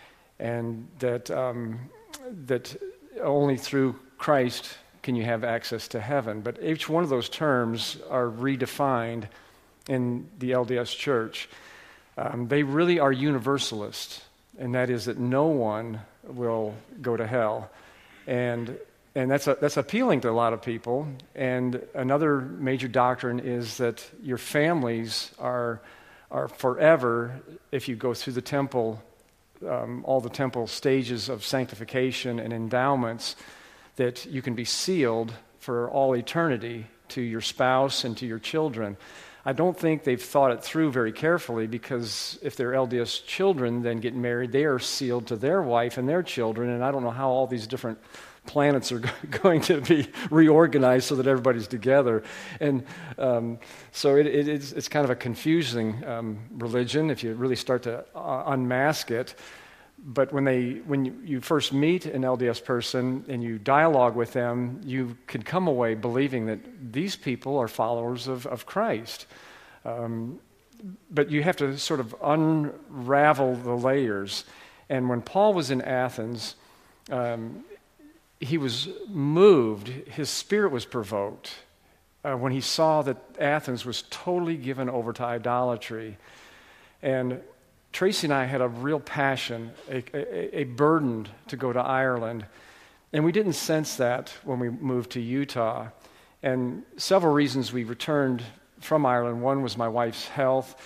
and that um, that only through Christ can you have access to heaven. But each one of those terms are redefined in the L D S church. Um, they really are universalist, and that is that no one will go to hell. And and that's a, that's appealing to a lot of people. And another major doctrine is that your families are are forever, if you go through the temple, um, all the temple stages of sanctification and endowments, that you can be sealed for all eternity to your spouse and to your children. I don't think they've thought it through very carefully, because if their L D S children then get married, they are sealed to their wife and their children, and I don't know how all these different planets are going to be reorganized so that everybody's together. And um, so it, it, it's, it's kind of a confusing um, religion if you really start to uh, unmask it. But when they, when you, you first meet an L D S person and you dialogue with them, you can come away believing that these people are followers of, of Christ. Um, but you have to sort of unravel the layers. And when Paul was in Athens, um, he was moved, his spirit was provoked uh, when he saw that Athens was totally given over to idolatry. And Tracy and I had a real passion, a, a, a burden to go to Ireland. And we didn't sense that when we moved to Utah. And several reasons we returned from Ireland. One was my wife's health,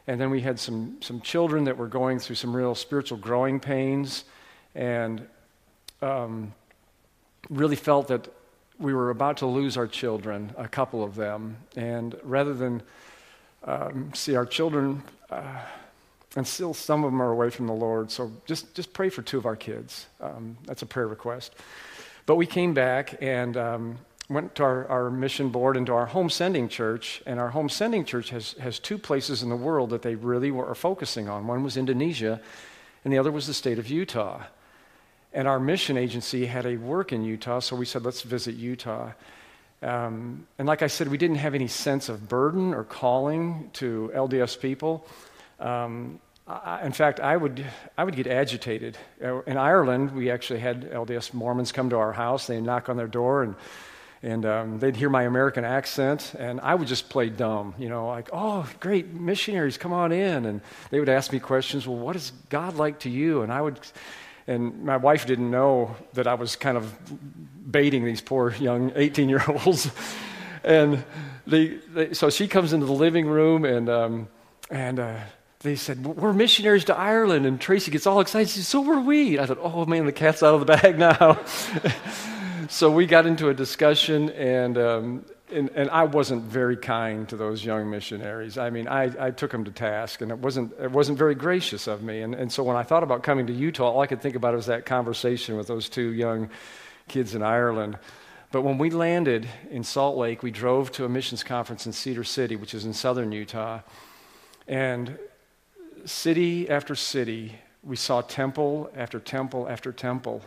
And then we had some, some children that were going through some real spiritual growing pains, and um, really felt that we were about to lose our children, a couple of them. And rather than um, see our children, uh, and still some of them are away from the Lord, so just, just pray for two of our kids. Um, that's a prayer request. But we came back and um, went to our, our mission board and to our home sending church, and our home sending church has, has two places in the world that they really were focusing on. One was Indonesia, and the other was the state of Utah. And our mission agency had a work in Utah, so we said, let's visit Utah. Um, and like I said, we didn't have any sense of burden or calling to L D S people. Um, I, in fact, I would I would get agitated. Uh, in Ireland, we actually had L D S Mormons come to our house. They'd knock on their door, and and um, they'd hear my American accent, and I would just play dumb, you know, like, oh, great, missionaries, come on in. And they would ask me questions, well, what is God like to you? And I would... And my wife didn't know that I was kind of baiting these poor young eighteen-year-olds. And they, they, so she comes into the living room, and um, and uh, they said, we're missionaries to Ireland. And Tracy gets all excited. She says, so were we. I thought, oh, man, the cat's out of the bag now. So we got into a discussion, and, um, and and I wasn't very kind to those young missionaries. I mean, I, I took them to task, and it wasn't it wasn't very gracious of me. And, and so when I thought about coming to Utah, all I could think about was that conversation with those two young kids in Ireland. But when we landed in Salt Lake, we drove to a missions conference in Cedar City, which is in southern Utah. And city after city, we saw temple after temple after temple.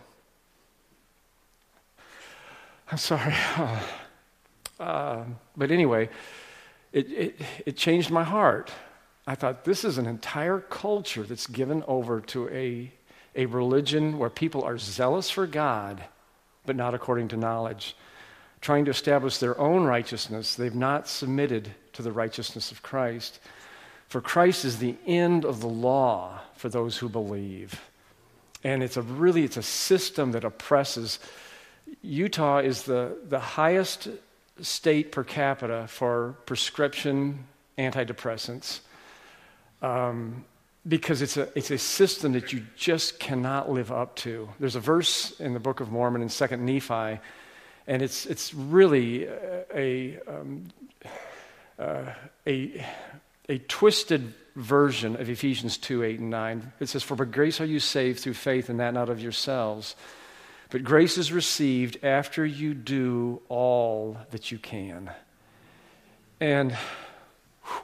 I'm sorry. Oh. Uh, but anyway, it, it, it changed my heart. I thought, this is an entire culture that's given over to a, a religion where people are zealous for God, but not according to knowledge, trying to establish their own righteousness. They've not submitted to the righteousness of Christ. For Christ is the end of the law for those who believe. And it's a really, it's a system that oppresses. Utah is the, the highest state per capita for prescription antidepressants, um, because it's a it's a system that you just cannot live up to. There's a verse in the Book of Mormon in Second Nephi, and it's it's really a um, uh, a a twisted version of Ephesians two, eight, and nine. It says, "For by grace are you saved through faith, and that not of yourselves. But grace is received after you do all that you can." And whew,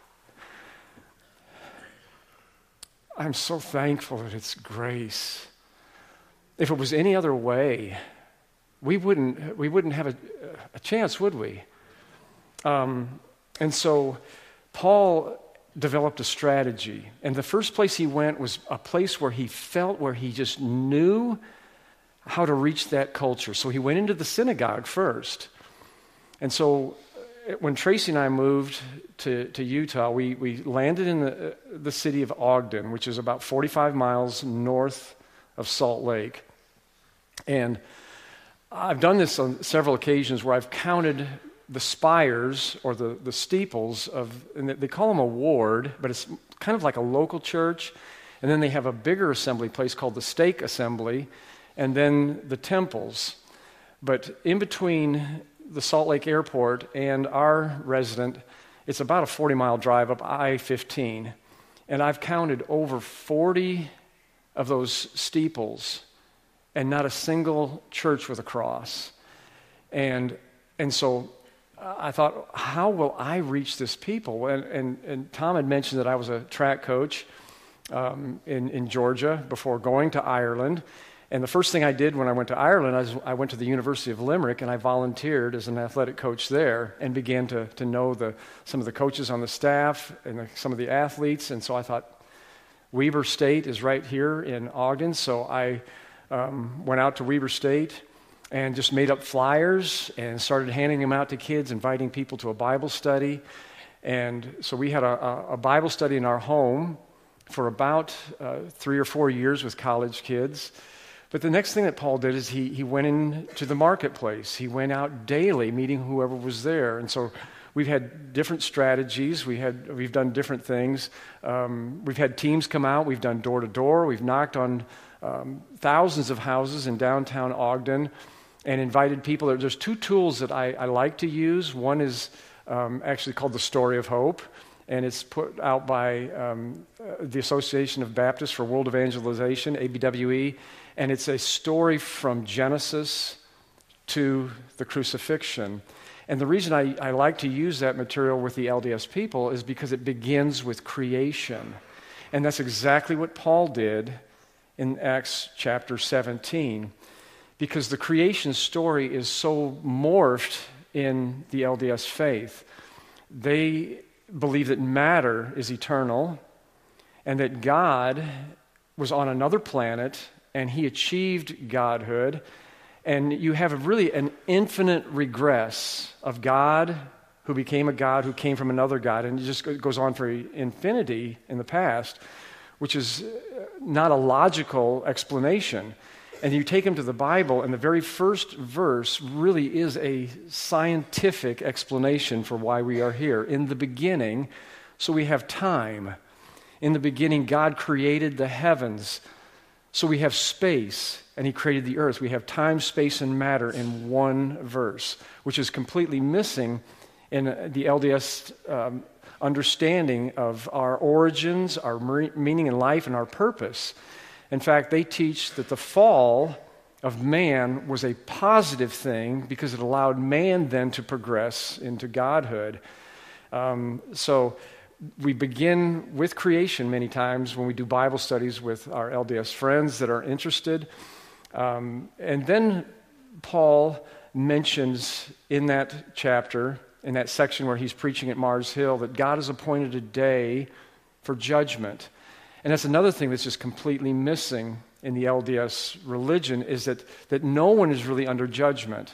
I'm so thankful that it's grace. If it was any other way, we wouldn't we wouldn't have a, a chance, would we? Um, and so Paul developed a strategy. And the first place he went was a place where he felt, where he just knew how to reach that culture. So he went into the synagogue first. And so when Tracy and I moved to, to Utah, we, we landed in the, the city of Ogden, which is about forty-five miles north of Salt Lake. And I've done this on several occasions where I've counted the spires or the, the steeples of, and they call them a ward, but it's kind of like a local church. And then they have a bigger assembly place called the Stake Assembly, and then the temples. But in between the Salt Lake Airport and our resident, it's about a forty-mile drive up I fifteen. And I've counted over forty of those steeples, and not a single church with a cross. And and so I thought, how will I reach this people? And, and, and Tom had mentioned that I was a track coach um, in, in Georgia before going to Ireland. And the first thing I did when I went to Ireland, I, was, I went to the University of Limerick, and I volunteered as an athletic coach there and began to, to know the, some of the coaches on the staff and the, some of the athletes. And so I thought, Weber State is right here in Ogden. So I um, went out to Weber State and just made up flyers and started handing them out to kids, inviting people to a Bible study. And so we had a, a Bible study in our home for about uh, three or four years with college kids. But the next thing that Paul did is he he went into the marketplace. He went out daily, meeting whoever was there. And so we've had different strategies. We had, we've done different things. Um, we've had teams come out. We've done door-to-door. We've knocked on um, thousands of houses in downtown Ogden and invited people. There's two tools that I, I like to use. One is um, actually called the Story of Hope, and it's put out by um, uh, the Association of Baptists for World Evangelization, A B W E, and it's a story from Genesis to the crucifixion. And the reason I, I like to use that material with the L D S people is because it begins with creation. And that's exactly what Paul did in Acts chapter seventeen, because the creation story is so morphed in the L D S faith. They believe that matter is eternal and that God was on another planet and he achieved godhood. And you have really an infinite regress of God who became a God who came from another God. And it just goes on for infinity in the past, which is not a logical explanation. And you take them to the Bible, and the very first verse really is a scientific explanation for why we are here. In the beginning, so we have time. In the beginning, God created the heavens. So we have space, and he created the earth. We have time, space, and matter in one verse, which is completely missing in the L D S um, understanding of our origins, our meaning in life, and our purpose. In fact, they teach that the fall of man was a positive thing because it allowed man then to progress into godhood. Um, so we begin with creation many times when we do Bible studies with our L D S friends that are interested. Um, and then Paul mentions in that chapter, in that section where he's preaching at Mars Hill, that God has appointed a day for judgment. And that's another thing that's just completely missing in the L D S religion, is that, that no one is really under judgment.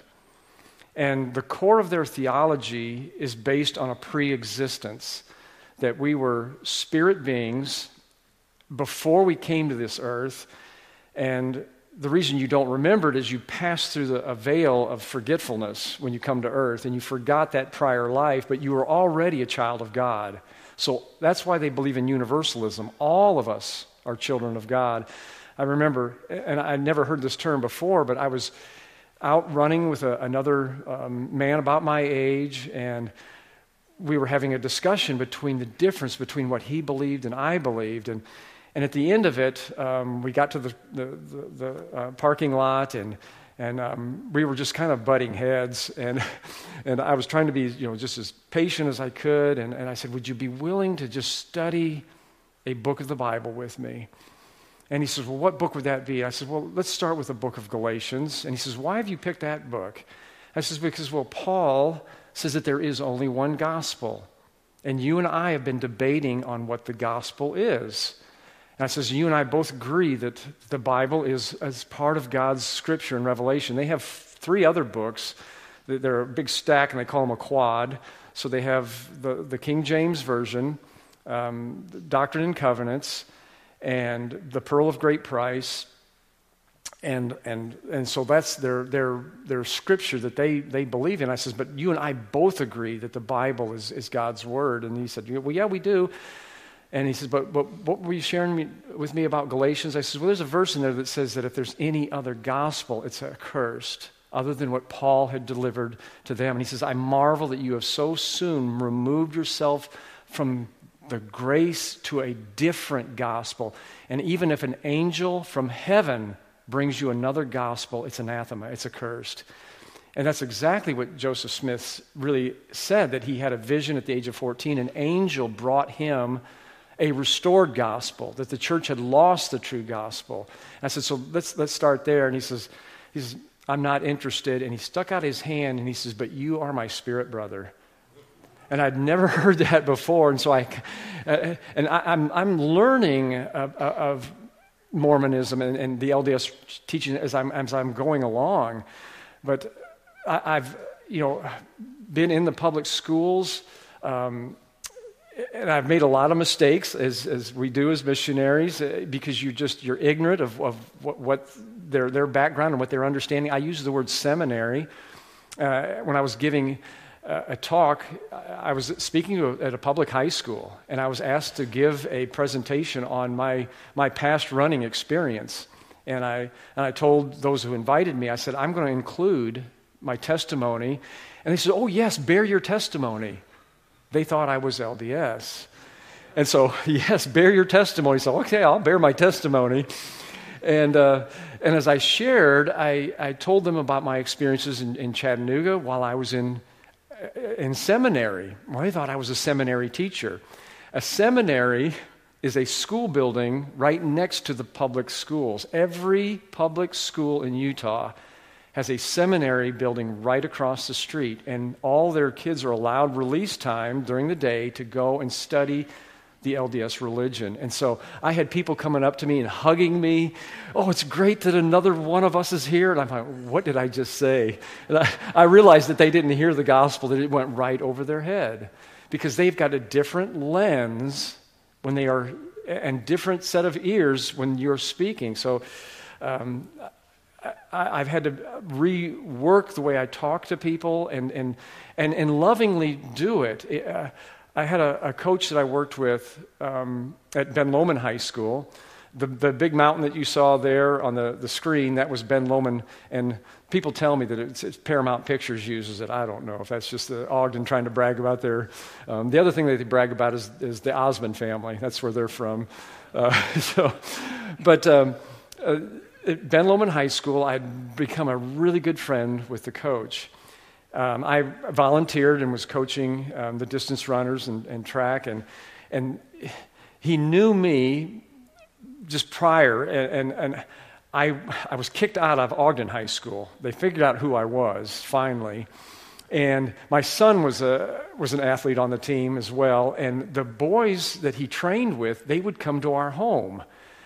And the core of their theology is based on a pre-existence, that we were spirit beings before we came to this earth, and the reason you don't remember it is you pass through the, a veil of forgetfulness when you come to earth, and you forgot that prior life, but you were already a child of God. So that's why they believe in universalism. All of us are children of God. I remember, and I never heard this term before, but I was out running with a, another um, man about my age, and we were having a discussion between the difference between what he believed and I believed. And, and at the end of it, um, we got to the, the, the, the uh, parking lot, and And um, we were just kind of butting heads, and and I was trying to be, you know, just as patient as I could. And, and I said, would you be willing to just study a book of the Bible with me? And he says, well, what book would that be? I said, well, let's start with the book of Galatians. And he says, why have you picked that book? I says, because, well, Paul says that there is only one gospel. And you and I have been debating on what the gospel is. And I says, you and I both agree that the Bible is as part of God's scripture and revelation. They have three other books. They're a big stack, and they call them a quad. So they have the, the King James Version, um, Doctrine and Covenants, and the Pearl of Great Price. And and and so that's their their their scripture that they, they believe in. I says, but you and I both agree that the Bible is, is God's word. And he said, well, yeah, we do. And he says, but, but what were you sharing me, with me about Galatians? I says, well, there's a verse in there that says that if there's any other gospel, it's accursed, other than what Paul had delivered to them. And he says, I marvel that you have so soon removed yourself from the grace to a different gospel. And even if an angel from heaven brings you another gospel, it's anathema, it's accursed. And that's exactly what Joseph Smith really said, that he had a vision at the age of fourteen. An angel brought him a restored gospel, that the church had lost the true gospel. And I said, so let's let's start there. And he says, he says, I'm not interested. And he stuck out his hand and he says, but you are my spirit brother. And I'd never heard that before. And so I, uh, and I, I'm I'm learning of, of Mormonism and, and the L D S teaching as I'm as I'm going along. But I, I've you know been in the public schools. Um, And I've made a lot of mistakes, as as we do as missionaries, uh, because you just you're ignorant of, of what, what their their background and what their understanding. I use the word seminary uh, when I was giving a talk. I was speaking to a, at a public high school, and I was asked to give a presentation on my, my past running experience. And I, and I told those who invited me, I said, I'm going to include my testimony. And they said, oh, yes, bear your testimony. They thought I was L D S. And so, yes, bear your testimony. So, okay, I'll bear my testimony. And uh, and as I shared, I, I told them about my experiences in, in Chattanooga while I was in in seminary. Well, they thought I was a seminary teacher. A seminary is a school building right next to the public schools. Every public school in Utah has a seminary building right across the street, and all their kids are allowed release time during the day to go and study the L D S religion. And so I had people coming up to me and hugging me. Oh, it's great that another one of us is here. And I'm like, what did I just say? And I, I realized that they didn't hear the gospel, that it went right over their head, because they've got a different lens when they are, and different set of ears when you're speaking. So um, I, I've had to rework the way I talk to people and and and, and lovingly do it. it uh, I had a, a coach that I worked with um, at Ben Lomond High School. The, the big mountain that you saw there on the, the screen, that was Ben Lomond, and people tell me that it's, it's Paramount Pictures uses it. I don't know if that's just the Ogden trying to brag about their... Um, the other thing that they brag about is, is the Osmond family. That's where they're from. Uh, so, But um, uh, at Ben Lomond High School, I'd become a really good friend with the coach. Um, I volunteered and was coaching um, the distance runners and, and track, and and he knew me just prior, and, and, and I I was kicked out of Ogden High School. They figured out who I was finally, and my son was a was an athlete on the team as well. And the boys that he trained with, they would come to our home,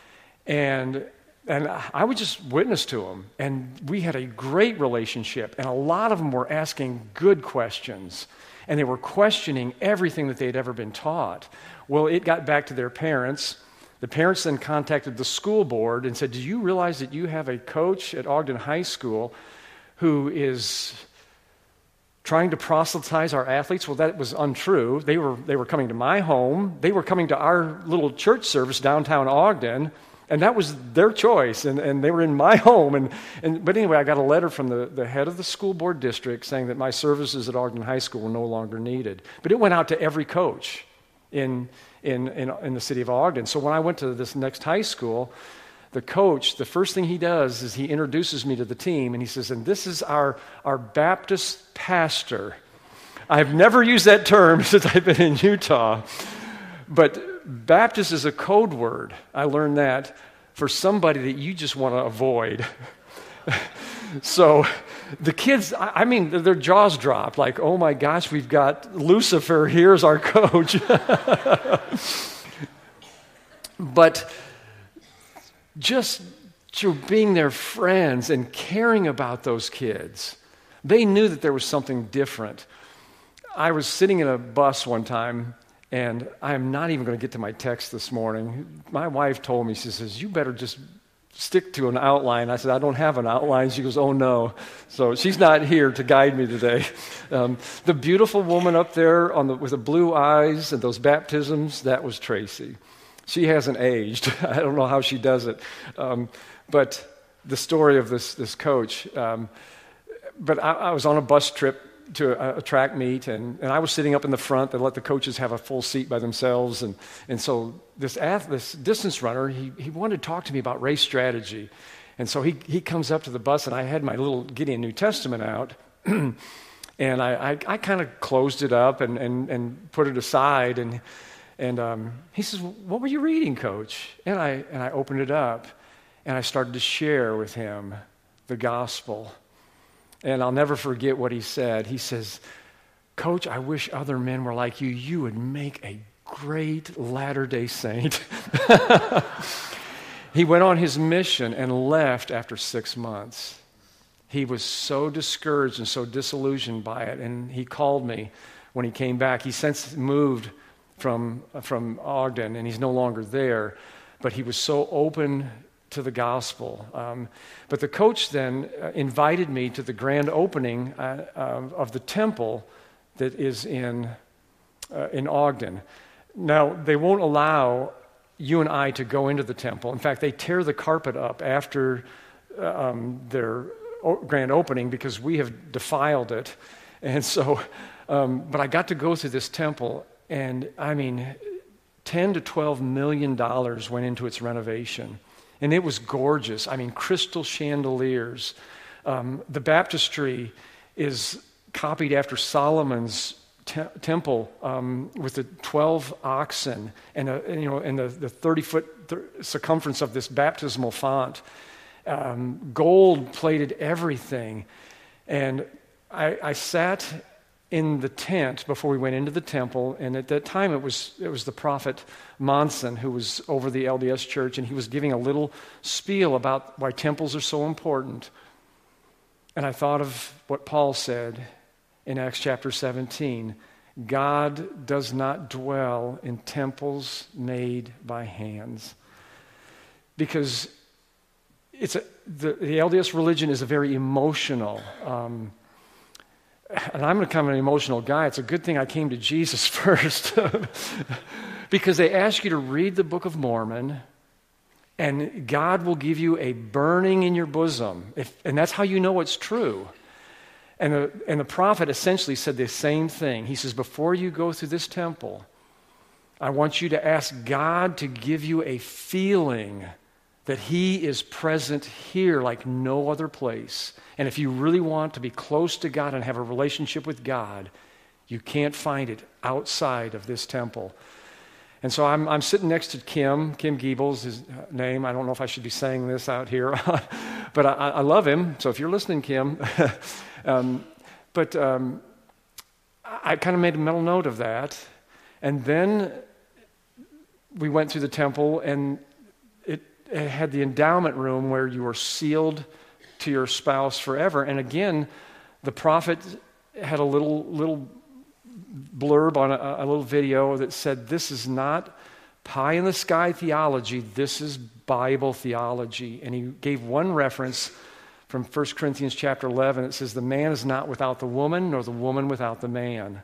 and. And I would just witness to them, and we had a great relationship, and a lot of them were asking good questions, and they were questioning everything that they had ever been taught. Well, it got back to their parents. The parents then contacted the school board and said, do you realize that you have a coach at Ogden High School who is trying to proselytize our athletes? Well, that was untrue. They were, they were coming to my home. They were coming to our little church service downtown Ogden. And that was their choice, and, and they were in my home. And, and But anyway, I got a letter from the, the head of the school board district saying that my services at Ogden High School were no longer needed. But it went out to every coach in, in, in, in the city of Ogden. So when I went to this next high school, the coach, the first thing he does is he introduces me to the team, and he says, and this is our, our Baptist pastor. I've never used that term since I've been in Utah, but Baptist is a code word. I learned that for somebody that you just want to avoid. So the kids, I mean, their jaws dropped. Like, oh my gosh, we've got Lucifer. Here's our coach. But just being their friends and caring about those kids, they knew that there was something different. I was sitting in a bus one time, and I'm not even going to get to my text this morning. My wife told me, she says, you better just stick to an outline. I said, I don't have an outline. She goes, oh no. So she's not here to guide me today. Um, the beautiful woman up there on the, with the blue eyes and those baptisms, that was Tracy. She hasn't aged. I don't know how she does it. Um, but the story of this, this coach, um, but I, I was on a bus trip to a, a track meet, and, and I was sitting up in the front. They let the coaches have a full seat by themselves, and, and so this ath- this distance runner, he, he wanted to talk to me about race strategy, and so he, he comes up to the bus, and I had my little Gideon New Testament out, and I, I, I kind of closed it up and, and, and put it aside, and and um, he says, what were you reading, Coach? And I and I opened it up, and I started to share with him the gospel. And I'll never forget what he said. He says, Coach, I wish other men were like you. You would make a great Latter-day Saint. He went on his mission and left after six months. He was so discouraged and so disillusioned by it. And he called me when he came back. He since moved from, from Ogden, and he's no longer there. But he was so open to the gospel. Um, but the coach then uh, invited me to the grand opening uh, uh, of the temple that is in, uh, in Ogden. Now, they won't allow you and I to go into the temple. In fact, they tear the carpet up after um, their grand opening because we have defiled it. And so, um, but I got to go through this temple, and I mean, ten to twelve million dollars went into its renovation. And it was gorgeous. I mean, crystal chandeliers. Um, the baptistry is copied after Solomon's te- temple um, with the twelve oxen and, a, and you know and the, the thirty foot th- circumference of this baptismal font. Um, gold plated everything. And I, I sat in the tent before we went into the temple, and at that time it was it was the prophet Monson who was over the L D S church, and he was giving a little spiel about why temples are so important. And I thought of what Paul said in Acts chapter seventeen, God does not dwell in temples made by hands. Because it's a, the, the L D S religion is a very emotional um, and I'm kind of an emotional guy. It's a good thing I came to Jesus first. Because they ask you to read the Book of Mormon, and God will give you a burning in your bosom. If, and that's how you know it's true. And the, and the prophet essentially said the same thing. He says, before you go through this temple, I want you to ask God to give you a feeling that He is present here like no other place. And if you really want to be close to God and have a relationship with God, you can't find it outside of this temple. And so I'm, I'm sitting next to Kim, Kim Giebels, his name. I don't know if I should be saying this out here, but I, I love him. So if you're listening, Kim. um, but um, I kind of made a mental note of that. And then we went through the temple, and it, it had the endowment room where you were sealed to your spouse forever. And again, the prophet had a little little blurb on a, a little video that said, this is not pie-in-the-sky theology, this is Bible theology. And he gave one reference from First Corinthians chapter eleven. It says, the man is not without the woman, nor the woman without the man.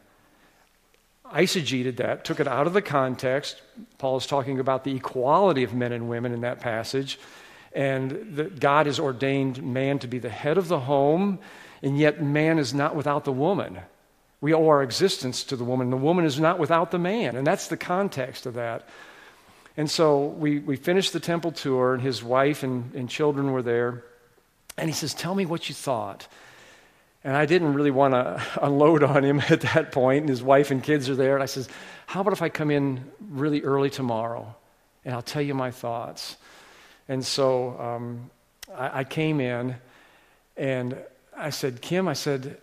Eisegeted that, took it out of the context. Paul is talking about the equality of men and women in that passage, and that God has ordained man to be the head of the home, and yet man is not without the woman. We owe our existence to the woman. The woman is not without the man, and that's the context of that. And so we, we finished the temple tour, and his wife and, and children were there, and he says, tell me what you thought. And I didn't really want to unload on him at that point, and his wife and kids are there. And I says, how about if I come in really early tomorrow, and I'll tell you my thoughts. And so um, I, I came in, and I said, Kim, I said,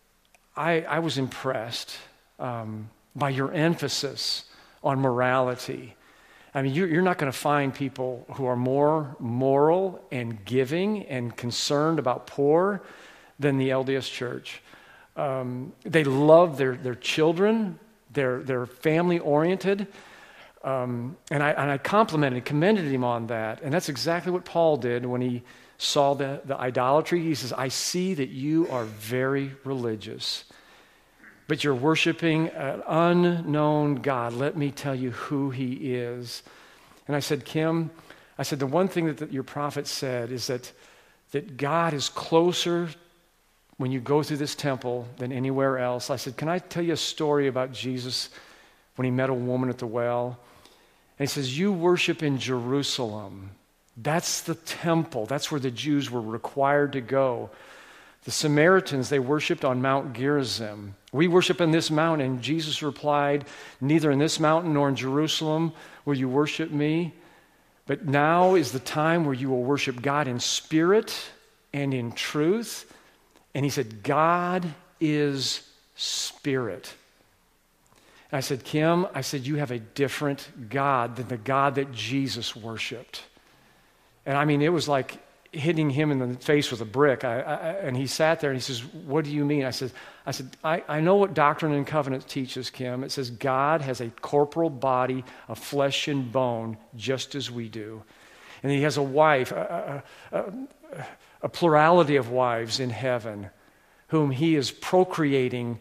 I, I was impressed um, by your emphasis on morality. I mean, you, you're not going to find people who are more moral and giving and concerned about poor than the L D S Church. Um, they love their, their children. They're, they're family-oriented. Um, and, I, and I complimented, commended him on that. And that's exactly what Paul did when he saw the, the idolatry. He says, I see that you are very religious, but you're worshiping an unknown God. Let me tell you who He is. And I said, Kim, I said, the one thing that, that your prophet said is that, that God is closer when you go through this temple than anywhere else. I said, can I tell you a story about Jesus when He met a woman at the well? And he says, you worship in Jerusalem. That's the temple. That's where the Jews were required to go. The Samaritans, they worshiped on Mount Gerizim. We worship in this mountain. And Jesus replied, neither in this mountain nor in Jerusalem will you worship me. But now is the time where you will worship God in spirit and in truth. And he said, God is spirit. And I said, Kim, I said, you have a different God than the God that Jesus worshiped. And I mean, it was like hitting him in the face with a brick. I, I, and he sat there and he says, what do you mean? I said, I said, I, I know what Doctrine and Covenants teaches, Kim. It says God has a corporal body of flesh and bone just as we do. And He has a wife, a, a, a, a plurality of wives in heaven whom He is procreating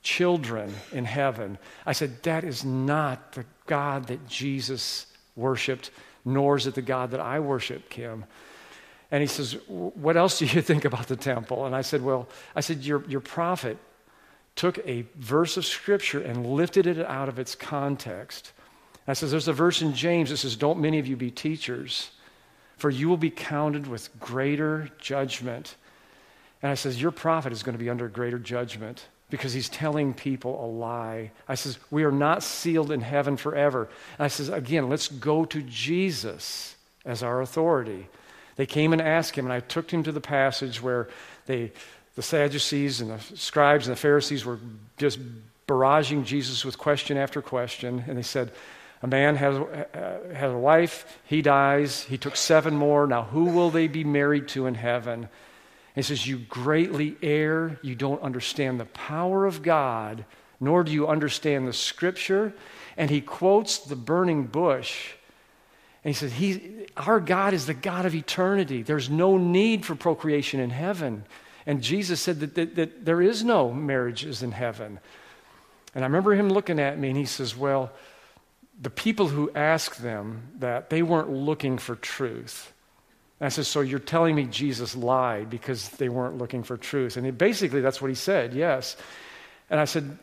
children in heaven. I said, that is not the God that Jesus worshiped, nor is it the God that I worship, Kim. And he says, what else do you think about the temple? And I said, well, I said, your, your prophet took a verse of Scripture and lifted it out of its context. I says, there's a verse in James that says, don't many of you be teachers, for you will be counted with greater judgment. And I says, your prophet is going to be under greater judgment because he's telling people a lie. I says, we are not sealed in heaven forever. And I says, again, let's go to Jesus as our authority. They came and asked him, and I took him to the passage where they, the Sadducees and the scribes and the Pharisees were just barraging Jesus with question after question. And they said, a man has, uh, has a wife, he dies, he took seven more. Now who will they be married to in heaven? And he says, you greatly err. You don't understand the power of God, nor do you understand the Scripture. And he quotes the burning bush. And he says, he, our God is the God of eternity. There's no need for procreation in heaven. And Jesus said that, that, that there is no marriages in heaven. And I remember him looking at me, and he says, well, the people who asked them that, they weren't looking for truth. And I said, so you're telling me Jesus lied because they weren't looking for truth? And he, basically that's what he said, yes. And I said,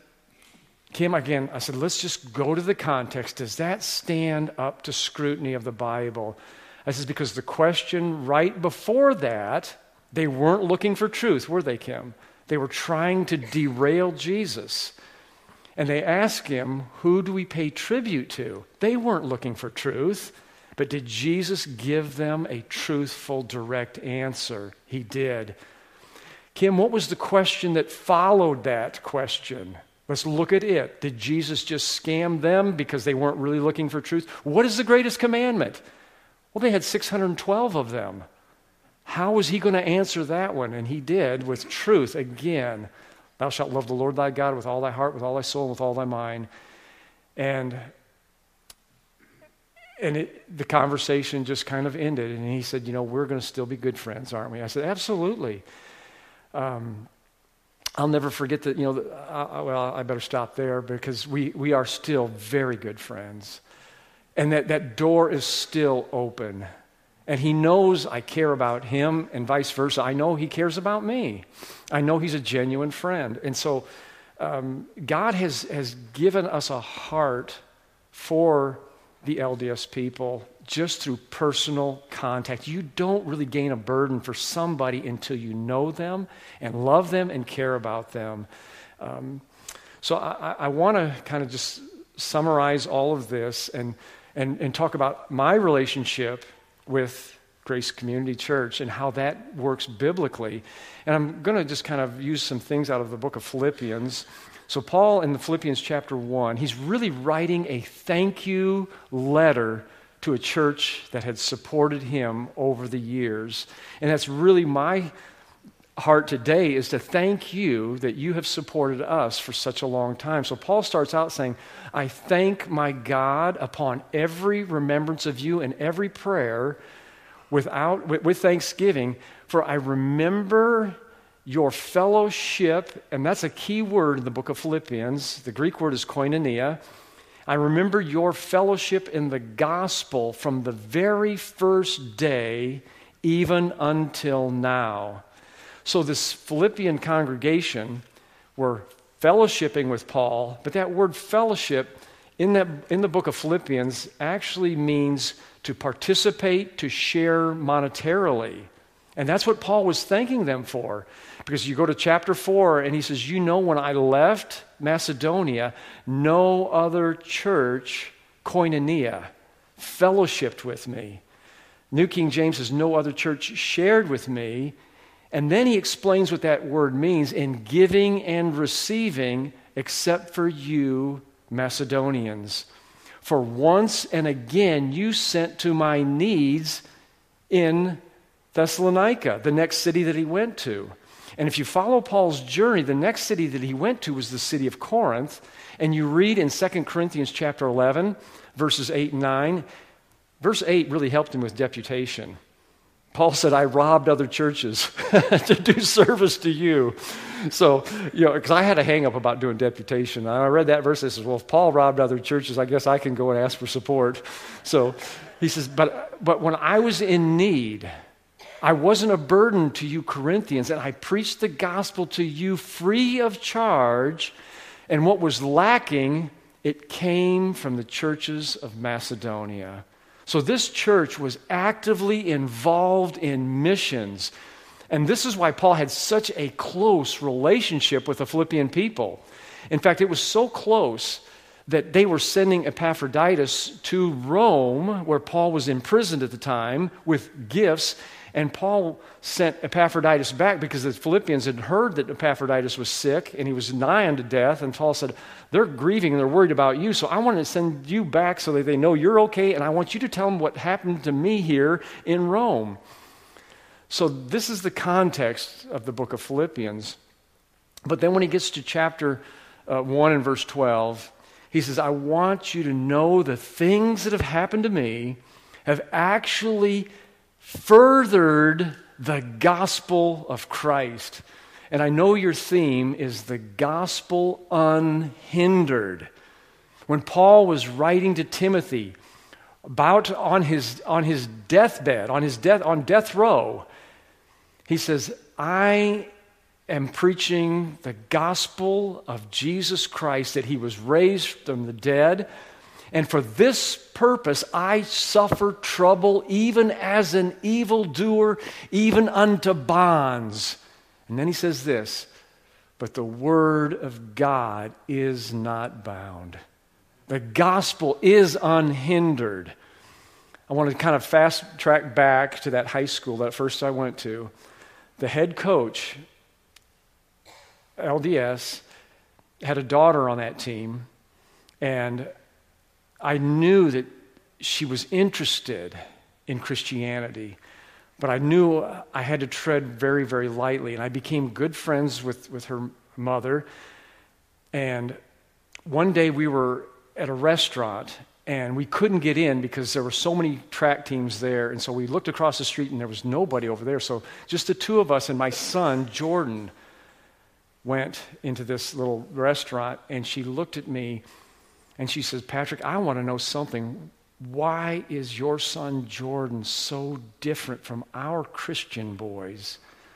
Kim, again, I said, let's just go to the context. Does that stand up to scrutiny of the Bible? I said, because the question right before that, they weren't looking for truth, were they, Kim? They were trying to derail Jesus. And they asked him, who do we pay tribute to? They weren't looking for truth. But did Jesus give them a truthful, direct answer? He did. Kim, what was the question that followed that question? Let's look at it. Did Jesus just scam them because they weren't really looking for truth? What is the greatest commandment? Well, they had six hundred twelve of them. How was he going to answer that one? And he did with truth again. Thou shalt love the Lord thy God with all thy heart, with all thy soul, and with all thy mind. And And it, the conversation just kind of ended. And he said, you know, we're going to still be good friends, aren't we? I said, absolutely. Um, I'll never forget that, you know, I, well, I better stop there because we, we are still very good friends. And that, that door is still open. And he knows I care about him and vice versa. I know he cares about me. I know he's a genuine friend. And so um, God has, has given us a heart for the L D S people just through personal contact. You don't really gain a burden for somebody until you know them and love them and care about them. Um, so I, I want to kind of just summarize all of this and, and, and talk about my relationship with Grace Community Church and how that works biblically. And I'm going to just kind of use some things out of the book of Philippians. So Paul in the Philippians chapter one, he's really writing a thank you letter to a church that had supported him over the years. And that's really my heart today, is to thank you that you have supported us for such a long time. So Paul starts out saying, I thank my God upon every remembrance of you and every prayer without with, with thanksgiving, for I remember your fellowship, and that's a key word in the book of Philippians. The Greek word is koinonia. I remember your fellowship in the gospel from the very first day, even until now. So this Philippian congregation were fellowshipping with Paul, but that word fellowship in that in the book of Philippians actually means to participate, to share monetarily. And that's what Paul was thanking them for. Because you go to chapter four, and he says, you know, when I left Macedonia, no other church, koinonia, fellowshipped with me. New King James says, no other church shared with me. And then he explains what that word means in giving and receiving, except for you, Macedonians. For once and again you sent to my needs in Thessalonica, the next city that he went to. And if you follow Paul's journey, the next city that he went to was the city of Corinth. And you read in Second Corinthians chapter eleven, verses eight and nine. Verse eight really helped him with deputation. Paul said, I robbed other churches to do service to you. So, you know, because I had a hang up about doing deputation. And I read that verse, I said, well, if Paul robbed other churches, I guess I can go and ask for support. So he says, but, but when I was in need, I wasn't a burden to you Corinthians, and I preached the gospel to you free of charge, and what was lacking, it came from the churches of Macedonia. So this church was actively involved in missions. And this is why Paul had such a close relationship with the Philippian people. In fact, it was so close that they were sending Epaphroditus to Rome, where Paul was imprisoned at the time, with gifts. And Paul sent Epaphroditus back because the Philippians had heard that Epaphroditus was sick and he was nigh unto death. And Paul said, they're grieving and they're worried about you, so I want to send you back so that they know you're okay, and I want you to tell them what happened to me here in Rome. So this is the context of the book of Philippians. But then when he gets to chapter uh, one and verse twelve, he says, I want you to know the things that have happened to me have actually furthered the gospel of Christ. And I know your theme is the gospel unhindered. When Paul was writing to Timothy about on his on his deathbed, on his death on death row, he says, I am preaching the gospel of Jesus Christ, that he was raised from the dead. And for this purpose I suffer trouble, even as an evildoer, even unto bonds. And then he says this, but the word of God is not bound. The gospel is unhindered. I want to kind of fast track back to that high school that first I went to. The head coach, L D S, had a daughter on that team, and I knew that she was interested in Christianity, but I knew I had to tread very, very lightly. And I became good friends with, with her mother. And one day we were at a restaurant, and we couldn't get in because there were so many track teams there. And so we looked across the street, and there was nobody over there. So just the two of us and my son, Jordan, went into this little restaurant, and she looked at me, and she says, Patrick, I want to know something. Why is your son Jordan so different from our Christian boys?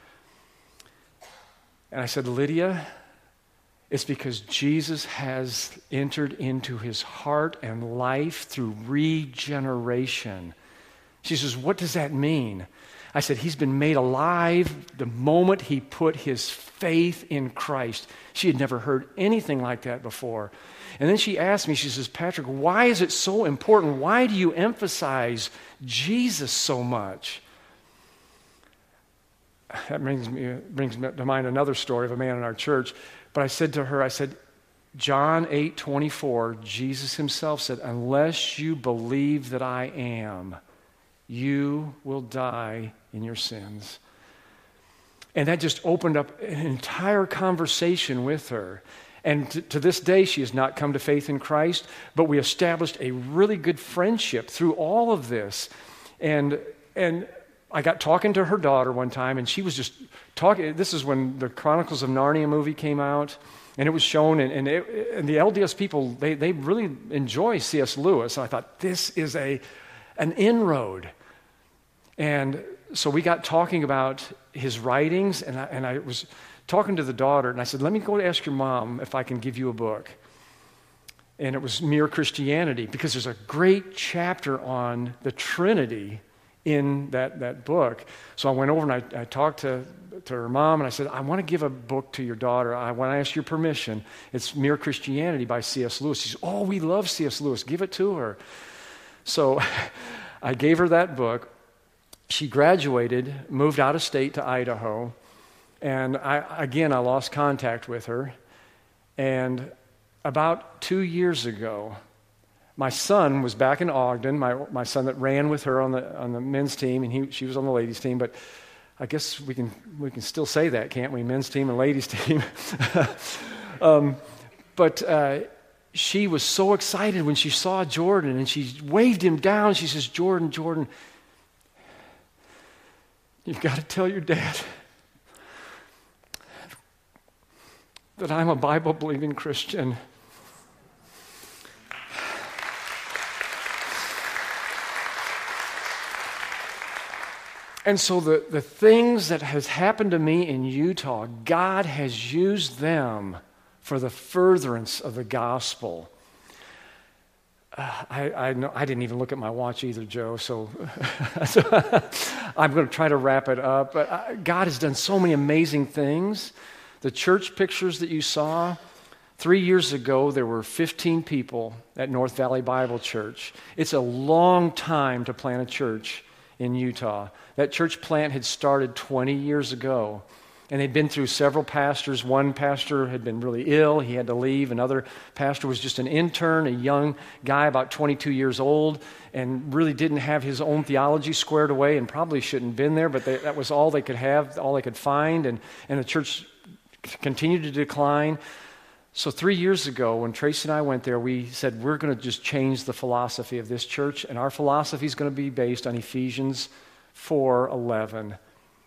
And I said, Lydia, it's because Jesus has entered into his heart and life through regeneration. She says, what does that mean? I said, he's been made alive the moment he put his faith in Christ. She had never heard anything like that before. And then she asked me, she says, Patrick, why is it so important? Why do you emphasize Jesus so much? That brings me, brings me to mind another story of a man in our church. But I said to her, I said, John eight twenty-four, Jesus himself said, unless you believe that I am, you will die in your sins. And that just opened up an entire conversation with her. And to, to this day, she has not come to faith in Christ, but we established a really good friendship through all of this. And and I got talking to her daughter one time, and she was just talking. This is when the Chronicles of Narnia movie came out, and it was shown, and, and, it, and the L D S people, they, they really enjoy C S Lewis. And I thought, this is a an inroad. And so we got talking about his writings, and I, and I was talking to the daughter, and I said, let me go ask your mom if I can give you a book. And it was Mere Christianity, because there's a great chapter on the Trinity in that, that book. So I went over and I, I talked to, to her mom, and I said, I want to give a book to your daughter. I want to ask your permission. It's Mere Christianity by C S Lewis. She said, oh, we love C S Lewis. Give it to her. So I gave her that book. She graduated, moved out of state to Idaho, and I, again, I lost contact with her. And about two years ago, my son was back in Ogden, my my son that ran with her on the on the men's team, and he she was on the ladies' team. But I guess we can we can still say that, can't we? Men's team and ladies' team. um, but uh, she was so excited when she saw Jordan, and she waved him down. She says, "Jordan, Jordan." You've got to tell your dad that I'm a Bible-believing Christian. And so the, the things that has happened to me in Utah, God has used them for the furtherance of the gospel. Uh, I, I, know, I didn't even look at my watch either, Joe, so, so I'm going to try to wrap it up. But uh, God has done so many amazing things. The church pictures that you saw, three years ago, there were fifteen people at North Valley Bible Church. It's a long time to plant a church in Utah. That church plant had started twenty years ago, and they'd been through several pastors. One pastor had been really ill. He had to leave. Another pastor was just an intern, a young guy about twenty-two years old, and really didn't have his own theology squared away and probably shouldn't have been there, but they, that was all they could have, all they could find, and, and the church continued to decline. So three years ago, when Tracy and I went there, we said, we're going to just change the philosophy of this church, and our philosophy is going to be based on Ephesians four eleven.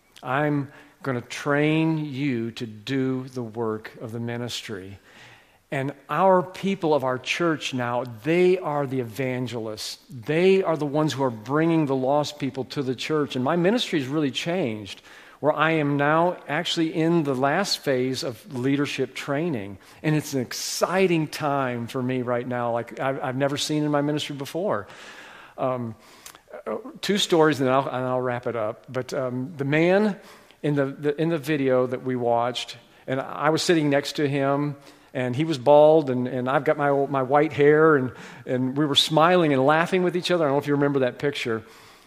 I'm going to train you to do the work of the ministry. And our people of our church now, they are the evangelists. They are the ones who are bringing the lost people to the church. And my ministry has really changed, where I am now actually in the last phase of leadership training. And it's an exciting time for me right now, like I've, I've never seen in my ministry before. Um, two stories, and I'll, and I'll wrap it up. But um, the man in the, the in the video that we watched, and I was sitting next to him, and he was bald, and, and I've got my my white hair, and, and we were smiling and laughing with each other. I don't know if you remember that picture,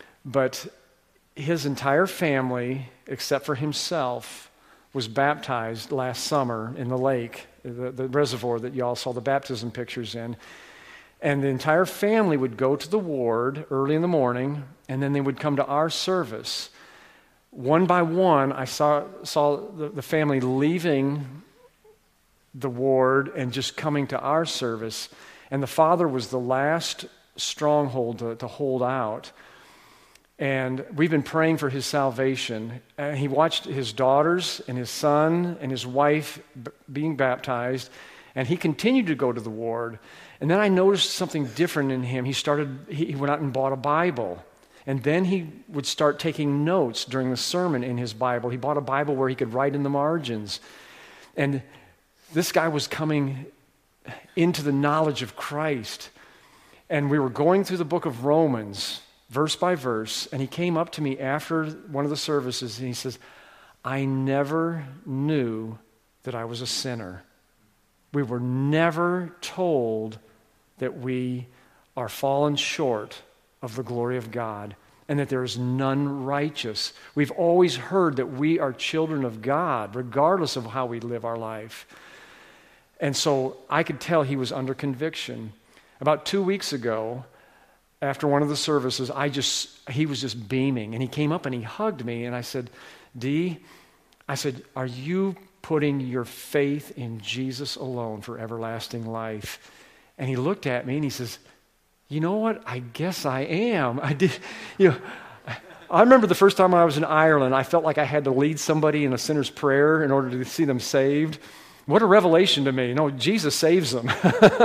but his entire family, except for himself, was baptized last summer in the lake, the, the reservoir that you all saw the baptism pictures in. And the entire family would go to the ward early in the morning, and then they would come to our service. One by one, I saw saw the, the family leaving the ward and just coming to our service. And the father was the last stronghold to, to hold out. And we've been praying for his salvation. And he watched his daughters and his son and his wife b- being baptized, and he continued to go to the ward. And then I noticed something different in him. He started, he went out and bought a Bible. And then he would start taking notes during the sermon in his Bible. He bought a Bible where he could write in the margins. And this guy was coming into the knowledge of Christ. And we were going through the book of Romans, verse by verse, and he came up to me after one of the services, and he says, I never knew that I was a sinner. We were never told that we are fallen short of the glory of God and that there is none righteous. We've always heard that we are children of God, regardless of how we live our life. And so I could tell he was under conviction. About two weeks ago, after one of the services, I just, he was just beaming, and he came up and he hugged me, and I said, Dee, I said, are you putting your faith in Jesus alone for everlasting life? And he looked at me and he says, you know what? I guess I am. I did, you know, I remember the first time I was in Ireland, I felt like I had to lead somebody in a sinner's prayer in order to see them saved. What a revelation to me. No, Jesus saves them.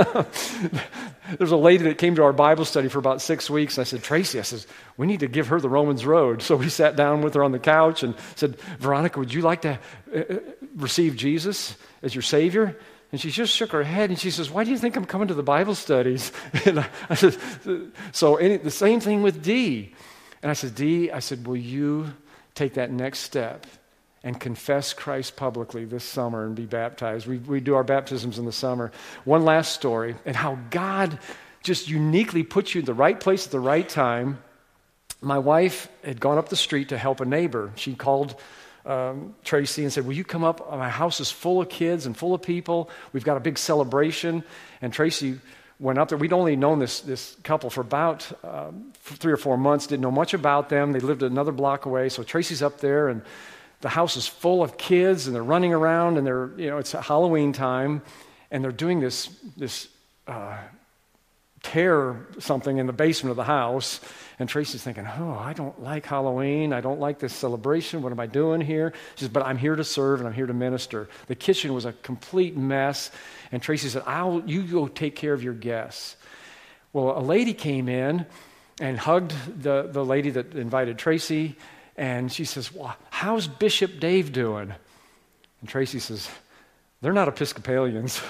There's a lady that came to our Bible study for about six weeks. And I said, Tracy, I said, we need to give her the Romans Road. So we sat down with her on the couch and said, Veronica, would you like to uh, receive Jesus as your Savior? And she just shook her head and she says, why do you think I'm coming to the Bible studies? And I, I said, so any, the same thing with Dee. And I said, Dee, I said, will you take that next step and confess Christ publicly this summer and be baptized? We, we do our baptisms in the summer. One last story, and how God just uniquely puts you in the right place at the right time. My wife had gone up the street to help a neighbor. She called um, Tracy and said, will you come up? My house is full of kids and full of people. We've got a big celebration. And Tracy went up there. We'd only known this, this couple for about um, three or four months, didn't know much about them. They lived another block away. So Tracy's up there, and the house is full of kids, and they're running around, and they're, you know, it's Halloween time, and they're doing this, this uh, tear something in the basement of the house. And Tracy's thinking, oh, I don't like Halloween. I don't like this celebration. What am I doing here? She says, but I'm here to serve and I'm here to minister. The kitchen was a complete mess. And Tracy said, I'll, you go take care of your guests. Well, a lady came in and hugged the, the lady that invited Tracy. And she says, well, how's Bishop Dave doing? And Tracy says, they're not Episcopalians.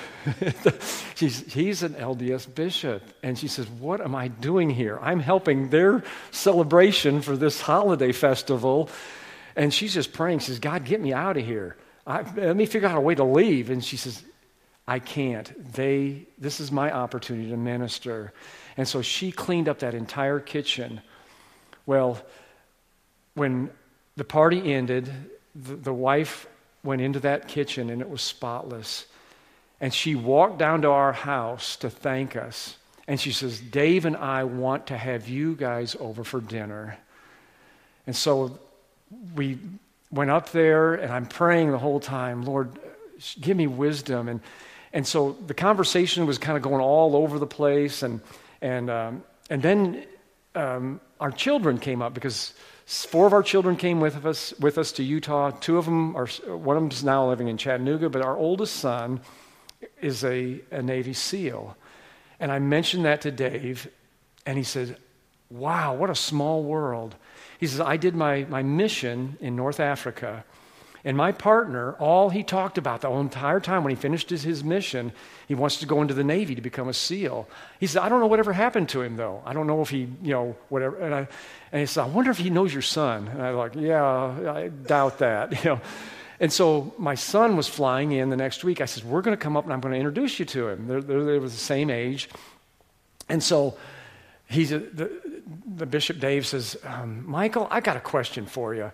She's, he's an L D S bishop. And she says, what am I doing here? I'm helping their celebration for this holiday festival. And she's just praying. She says, God, get me out of here. I, let me figure out a way to leave. And she says, I can't. They, this is my opportunity to minister. And so she cleaned up that entire kitchen. Well, when the party ended, the, the wife went into that kitchen and it was spotless. And she walked down to our house to thank us. And she says, Dave and I want to have you guys over for dinner. And so we went up there and I'm praying the whole time, Lord, give me wisdom. And and so the conversation was kind of going all over the place. And and um, and then um, our children came up because four of our children came with us with us to Utah. Two of them are, one of them is now living in Chattanooga, but our oldest son is a, a Navy SEAL. And I mentioned that to Dave, and he said, wow, what a small world. He says, I did my, my mission in North Africa, and my partner, all he talked about the whole entire time when he finished his, his mission, he wants to go into the Navy to become a SEAL. He said, I don't know whatever happened to him, though. I don't know if he, you know, whatever. And, I, and he said, I wonder if he knows your son. And I'm like, yeah, I doubt that, you know. And so my son was flying in the next week. I said, we're going to come up and I'm going to introduce you to him. They're, they're, they were the same age. And so he's a, the, the Bishop Dave says, um, Michael, I got a question for you.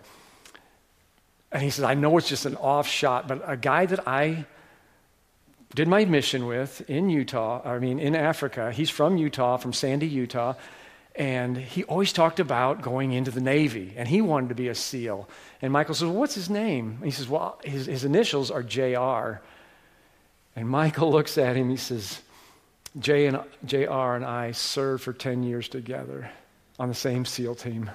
And he says, I know it's just an off shot, but a guy that I did my mission with in Utah, I mean, in Africa, he's from Utah, from Sandy, Utah, and he always talked about going into the Navy, and he wanted to be a SEAL. And Michael says, well, what's his name? And he says, well, his, his initials are J R. And Michael looks at him, he says, J and J R and I served for ten years together on the same SEAL team.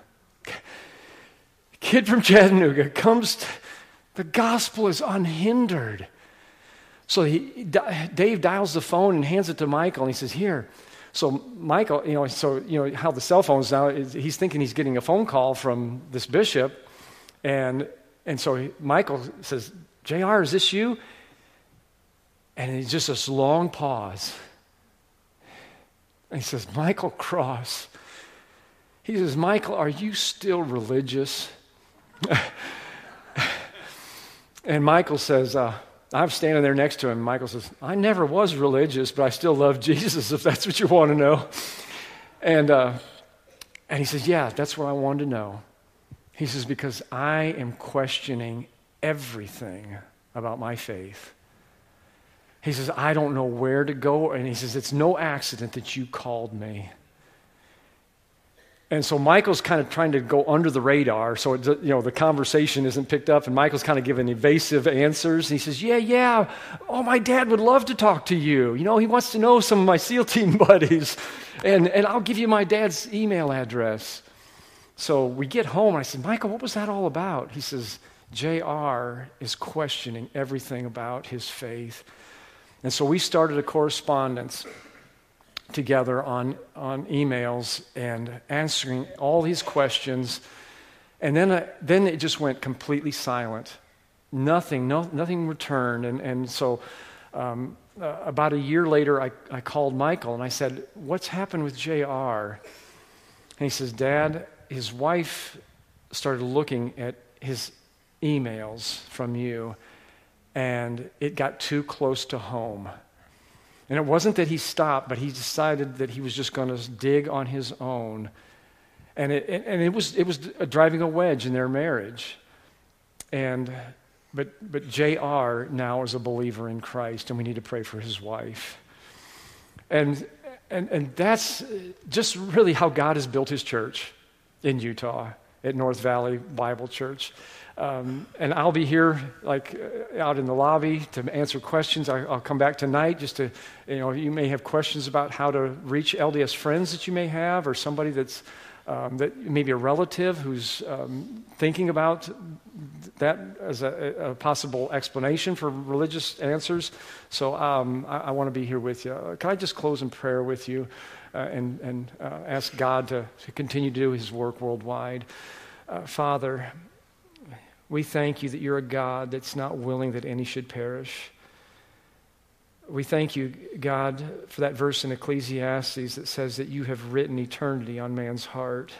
Kid from Chattanooga comes, to, the gospel is unhindered. So he, Dave dials the phone and hands it to Michael, and he says, here. So Michael, you know, so, you know, how the cell phones now, is he's thinking he's getting a phone call from this bishop, and and so he, Michael says, J R, is this you? And it's just this long pause. And he says, Michael Cross. He says, Michael, are you still religious? And Michael says, uh, I'm standing there next to him. Michael says, I never was religious, but I still love Jesus, if that's what you want to know. And uh, and he says, yeah, that's what I wanted to know. He says, because I am questioning everything about my faith. He says, I don't know where to go. And he says, it's no accident that you called me. And so Michael's kind of trying to go under the radar, so it, you know the conversation isn't picked up, and Michael's kind of giving evasive answers. And he says, yeah, yeah, oh, my dad would love to talk to you. You know, he wants to know some of my SEAL team buddies, and, and I'll give you my dad's email address. So we get home, and I said, Michael, what was that all about? He says, J R is questioning everything about his faith. And so we started a correspondence together on, on emails and answering all these questions. And then uh, then it just went completely silent. Nothing, no, nothing returned. And, and so um, uh, about a year later, I, I called Michael and I said, what's happened with J R? And he says, Dad, his wife started looking at his emails from you, and it got too close to home. And it wasn't that he stopped, but he decided that he was just going to dig on his own. And it and it was it was driving a wedge in their marriage. And but but J R now is a believer in Christ, and we need to pray for his wife. And and and that's just really how God has built his church in Utah. at North Valley Bible Church. Um, and I'll be here, like, uh, out in the lobby to answer questions. I, I'll come back tonight just to, you know, you may have questions about how to reach L D S friends that you may have, or somebody that's, um, that maybe a relative who's um, thinking about that as a, a possible explanation for religious answers. So um, I, I want to be here with you. Can I just close in prayer with you uh, and, and uh, ask God to, to continue to do his work worldwide? Uh, Father, we thank you that you're a God that's not willing that any should perish. We thank you, God, for that verse in Ecclesiastes that says that you have written eternity on man's heart.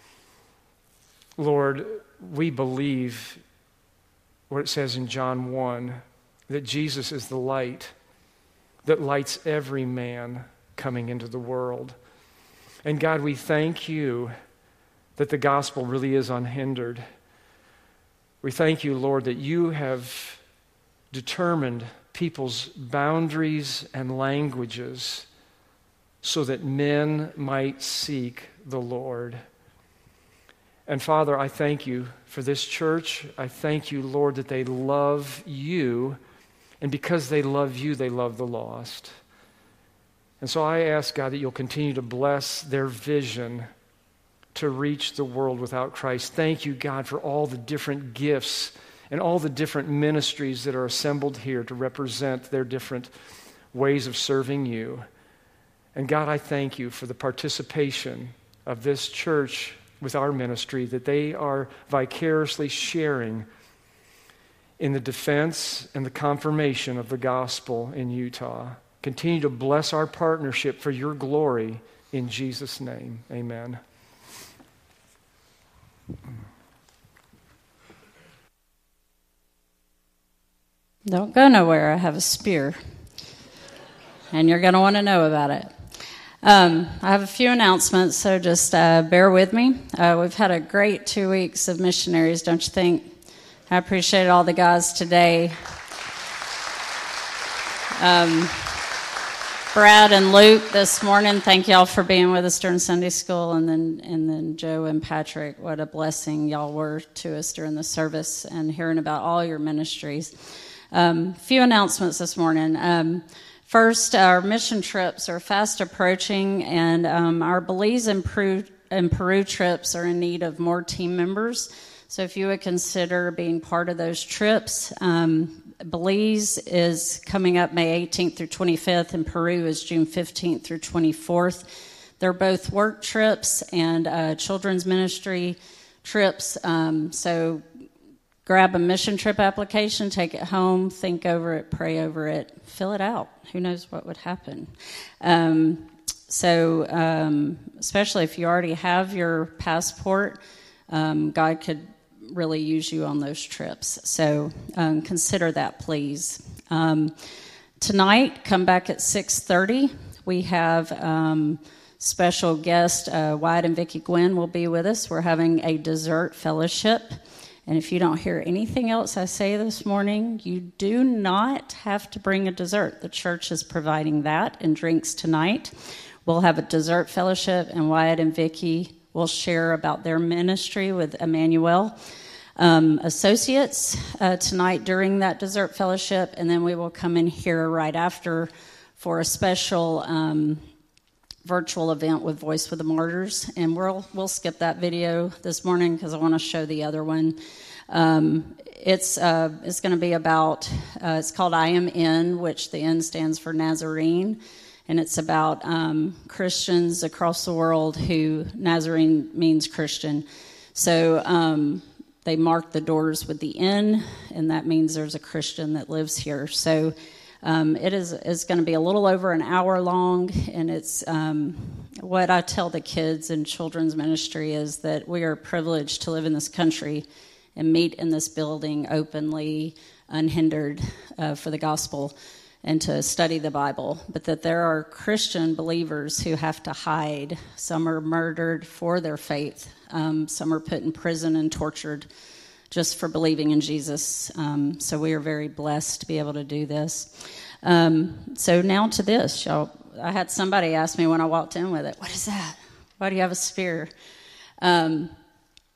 Lord, we believe what it says in John one, that Jesus is the light that lights every man coming into the world. And God, we thank you that the gospel really is unhindered. We thank you, Lord, that you have determined people's boundaries and languages so that men might seek the Lord. And Father, I thank you for this church. I thank you, Lord, that they love you, and because they love you, they love the lost. And so I ask, God, that you'll continue to bless their vision to reach the world without Christ. Thank you, God, for all the different gifts and all the different ministries that are assembled here to represent their different ways of serving you. And God, I thank you for the participation of this church with our ministry, that they are vicariously sharing in the defense and the confirmation of the gospel in Utah. Continue to bless our partnership for your glory in Jesus' name. Amen. Don't go nowhere. I have a spear, and you're going to want to know about it. Um, I have a few announcements, so just uh, bear with me. Uh, we've had a great two weeks of missionaries, don't you think? I appreciate all the guys today. Um, Brad and Luke this morning, thank y'all for being with us during Sunday school, and then and then Joe and Patrick, what a blessing y'all were to us during the service and hearing about all your ministries. Um, few announcements this morning. Um, first, our mission trips are fast approaching, and um, our Belize and Peru, and Peru trips are in need of more team members. So if you would consider being part of those trips, um, Belize is coming up May eighteenth through twenty-fifth, and Peru is June fifteenth through twenty-fourth. They're both work trips and uh, children's ministry trips. Um, so grab a mission trip application, take it home, think over it, pray over it, fill it out. Who knows what would happen? Um, so um, especially if you already have your passport, um, God could really use you on those trips. So um, consider that, please. Um, tonight, come back at six thirty. We have um, special guest, uh, Wyatt and Vicki Gwynn will be with us. We're having a dessert fellowship. And if you don't hear anything else I say this morning, you do not have to bring a dessert. The church is providing that and drinks tonight. We'll have a dessert fellowship, and Wyatt and Vicki will share about their ministry with Emmanuel um, Associates uh, tonight during that dessert fellowship, and then we will come in here right after for a special um, virtual event with Voice with the Martyrs, and we'll we'll skip that video this morning because I want to show the other one. Um, it's uh, it's going to be about uh, it's called I Am In, which the N stands for Nazarene. And it's about um, Christians across the world who Nazarene means Christian. So um, they mark the doors with the N, and that means there's a Christian that lives here. So um, it is it's going to be a little over an hour long, and it's um, what I tell the kids in children's ministry is that we are privileged to live in this country and meet in this building openly, unhindered uh, for the gospel, and to study the Bible, but that there are Christian believers who have to hide. Some are murdered for their faith. Um, some are put in prison and tortured just for believing in Jesus. Um, so we are very blessed to be able to do this. Um, so now to this. Y'all, I had somebody ask me when I walked in with it, what is that? Why do you have a spear? Um,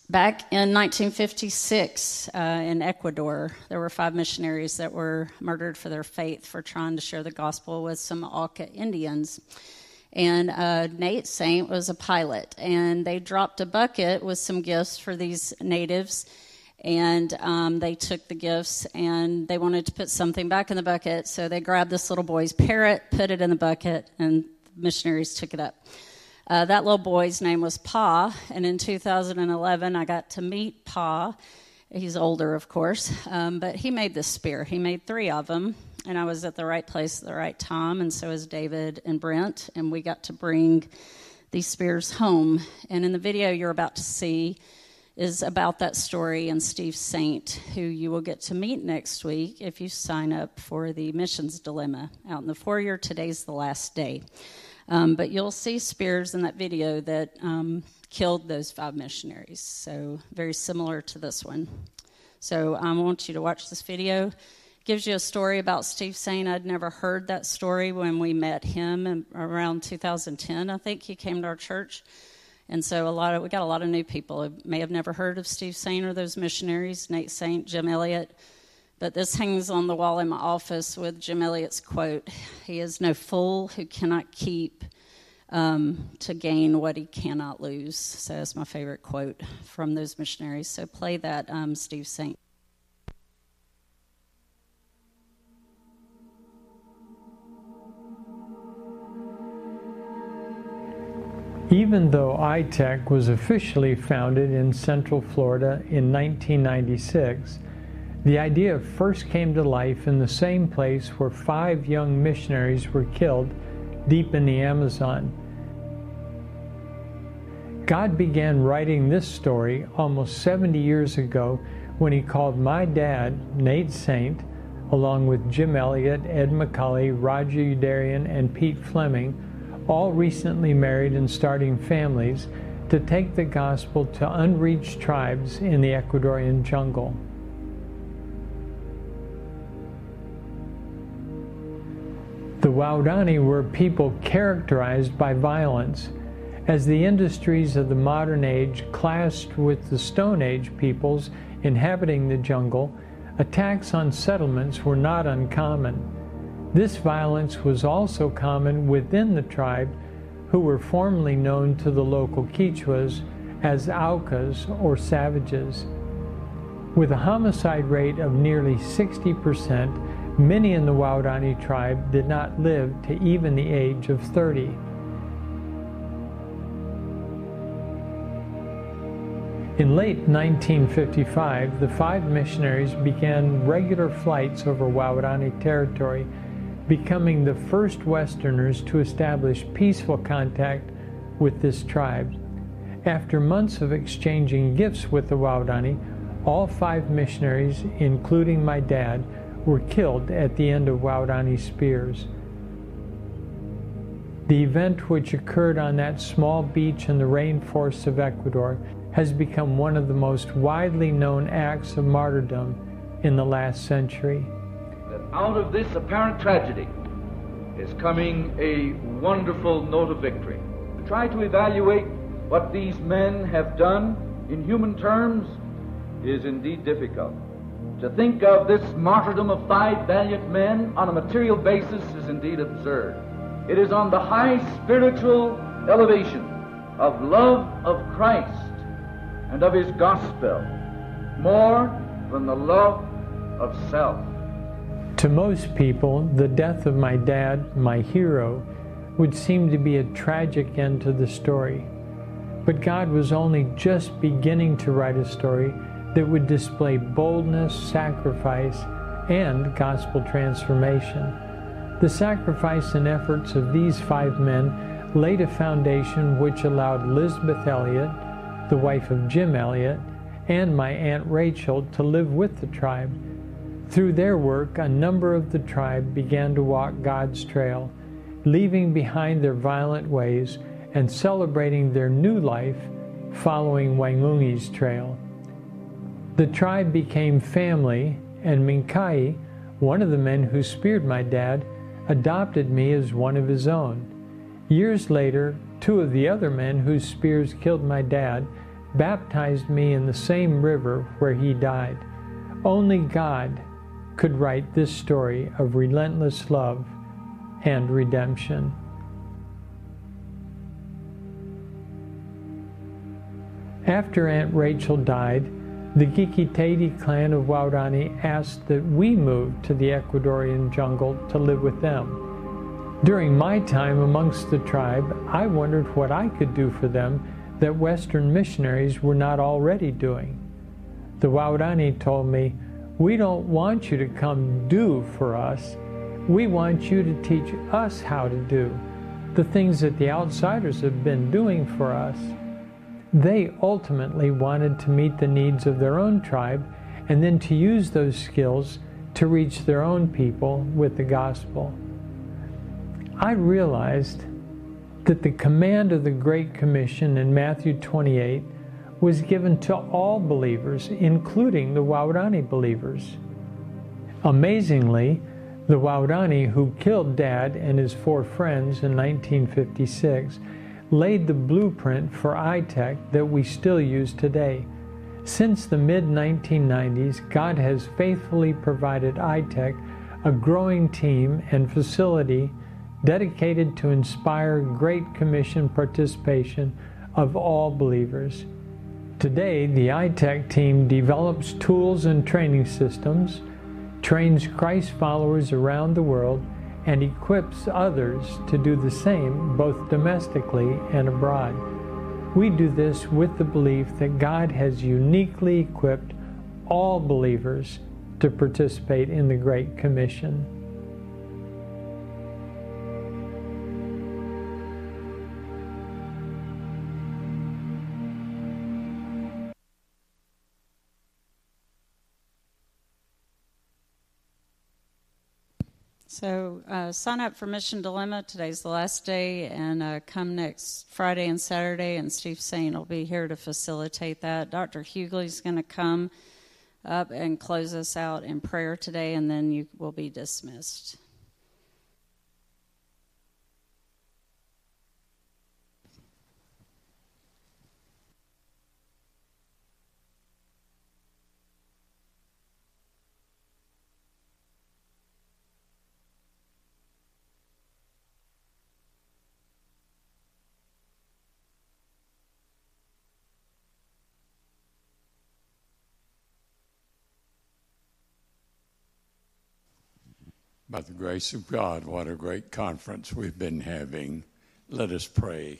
Back in nineteen fifty-six, uh, in Ecuador, there were five missionaries that were murdered for their faith for trying to share the gospel with some Auca Indians. And uh, Nate Saint was a pilot, and they dropped a bucket with some gifts for these natives, and um, they took the gifts, and they wanted to put something back in the bucket, so they grabbed this little boy's parrot, put it in the bucket, and the missionaries took it up. Uh, that little boy's name was Pa, and in two thousand eleven, I got to meet Pa. He's older, of course, um, but he made this spear. He made three of them, and I was at the right place at the right time, and so was David and Brent, and we got to bring these spears home. And in the video you're about to see is about that story and Steve Saint, who you will get to meet next week if you sign up for the Missions Dilemma out in the foyer. Today's the last day. Um, but you'll see spears in that video that um, killed those five missionaries, so very similar to this one. So um, I want you to watch this video. It gives you a story about Steve Saint. I'd never heard that story when we met him in, around two thousand ten, I think. He came to our church. And so a lot of we got a lot of new people who may have never heard of Steve Saint or those missionaries, Nate Saint, Jim Elliott. But this hangs on the wall in my office with Jim Elliott's quote, "He is no fool who cannot keep um, to gain what he cannot lose." So that's my favorite quote from those missionaries. So play that, um, Steve Saint. Even though I TEC was officially founded in Central Florida in nineteen ninety-six, the idea first came to life in the same place where five young missionaries were killed deep in the Amazon. God began writing this story almost seventy years ago when he called my dad, Nate Saint, along with Jim Elliott, Ed McCulley, Roger Udarian, and Pete Fleming, all recently married and starting families, to take the gospel to unreached tribes in the Ecuadorian jungle. The Waodani were people characterized by violence. As the industries of the modern age clashed with the Stone Age peoples inhabiting the jungle, attacks on settlements were not uncommon. This violence was also common within the tribe, who were formerly known to the local Quichuas as Aucas or savages. With a homicide rate of nearly sixty percent, many in the Waodani tribe did not live to even the age of thirty. In late nineteen fifty-five, the five missionaries began regular flights over Waodani territory, becoming the first Westerners to establish peaceful contact with this tribe. After months of exchanging gifts with the Waodani, all five missionaries, including my dad, were killed at the end of Waodani spears. The event, which occurred on that small beach in the rainforests of Ecuador, has become one of the most widely known acts of martyrdom in the last century. That out of this apparent tragedy is coming a wonderful note of victory. To try to evaluate what these men have done in human terms is indeed difficult. To think of this martyrdom of five valiant men on a material basis is indeed absurd. It is on the high spiritual elevation of love of Christ and of His gospel, more than the love of self. To most people, the death of my dad, my hero, would seem to be a tragic end to the story. But God was only just beginning to write a story that would display boldness, sacrifice, and gospel transformation. The sacrifice and efforts of these five men laid a foundation which allowed Elizabeth Elliott, the wife of Jim Elliott, and my Aunt Rachel to live with the tribe. Through their work, a number of the tribe began to walk God's trail, leaving behind their violent ways and celebrating their new life following Wangungi's trail. The tribe became family, and Minkai, one of the men who speared my dad, adopted me as one of his own. Years later, two of the other men whose spears killed my dad baptized me in the same river where he died. Only God could write this story of relentless love and redemption. After Aunt Rachel died, the Gikitadi clan of Waodani asked that we move to the Ecuadorian jungle to live with them. During my time amongst the tribe, I wondered what I could do for them that Western missionaries were not already doing. The Waodani told me, "We don't want you to come do for us. We want you to teach us how to do the things that the outsiders have been doing for us." They ultimately wanted to meet the needs of their own tribe and then to use those skills to reach their own people with the gospel. I realized that the command of the Great Commission in Matthew twenty-eight was given to all believers, including the Waodani believers. Amazingly, the Waodani who killed Dad and his four friends in nineteen fifty-six laid the blueprint for I TEC that we still use today. Since the mid nineteen nineties, God has faithfully provided I TEC a growing team and facility dedicated to inspire Great Commission participation of all believers. Today, the I TEC team develops tools and training systems, trains Christ followers around the world, and equips others to do the same both domestically and abroad. We do this with the belief that God has uniquely equipped all believers to participate in the Great Commission. So uh, sign up for Mission Dilemma. Today's the last day, and uh, come next Friday and Saturday, and Steve Saint will be here to facilitate that. Doctor Hughley's going to come up and close us out in prayer today, and then you will be dismissed. By the grace of God, what a great conference we've been having. Let us pray.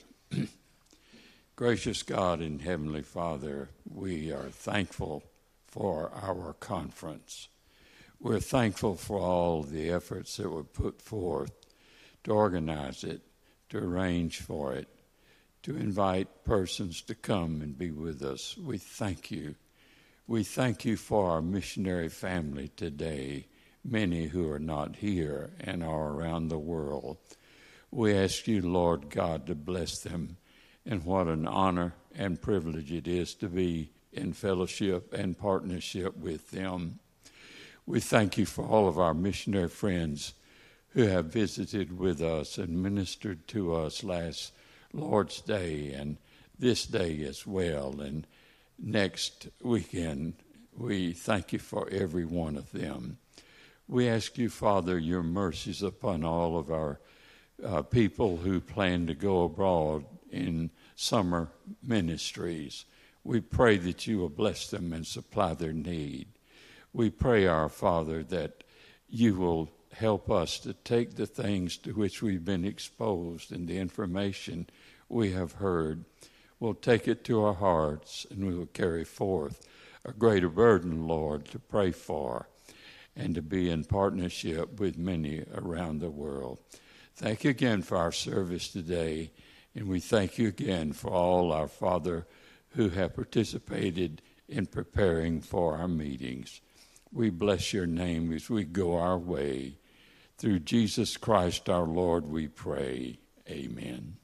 Gracious God and Heavenly Father, we are thankful for our conference. We're thankful for all the efforts that were put forth to organize it, to arrange for it, to invite persons to come and be with us. We thank you. We thank you for our missionary family today, many who are not here and are around the world. We ask you, Lord God, to bless them. And what an honor and privilege it is to be in fellowship and partnership with them. We thank you for all of our missionary friends who have visited with us and ministered to us last Lord's Day and this day as well. And next weekend, we thank you for every one of them. We ask you, Father, your mercies upon all of our uh, people who plan to go abroad in summer ministries. We pray that you will bless them and supply their need. We pray, our Father, that you will help us to take the things to which we've been exposed and the information we have heard. We'll take it to our hearts and we will carry forth a greater burden, Lord, to pray for and to be in partnership with many around the world. Thank you again for our service today, and we thank you again for all our Father who have participated in preparing for our meetings. We bless your name as we go our way. Through Jesus Christ our Lord we pray. Amen.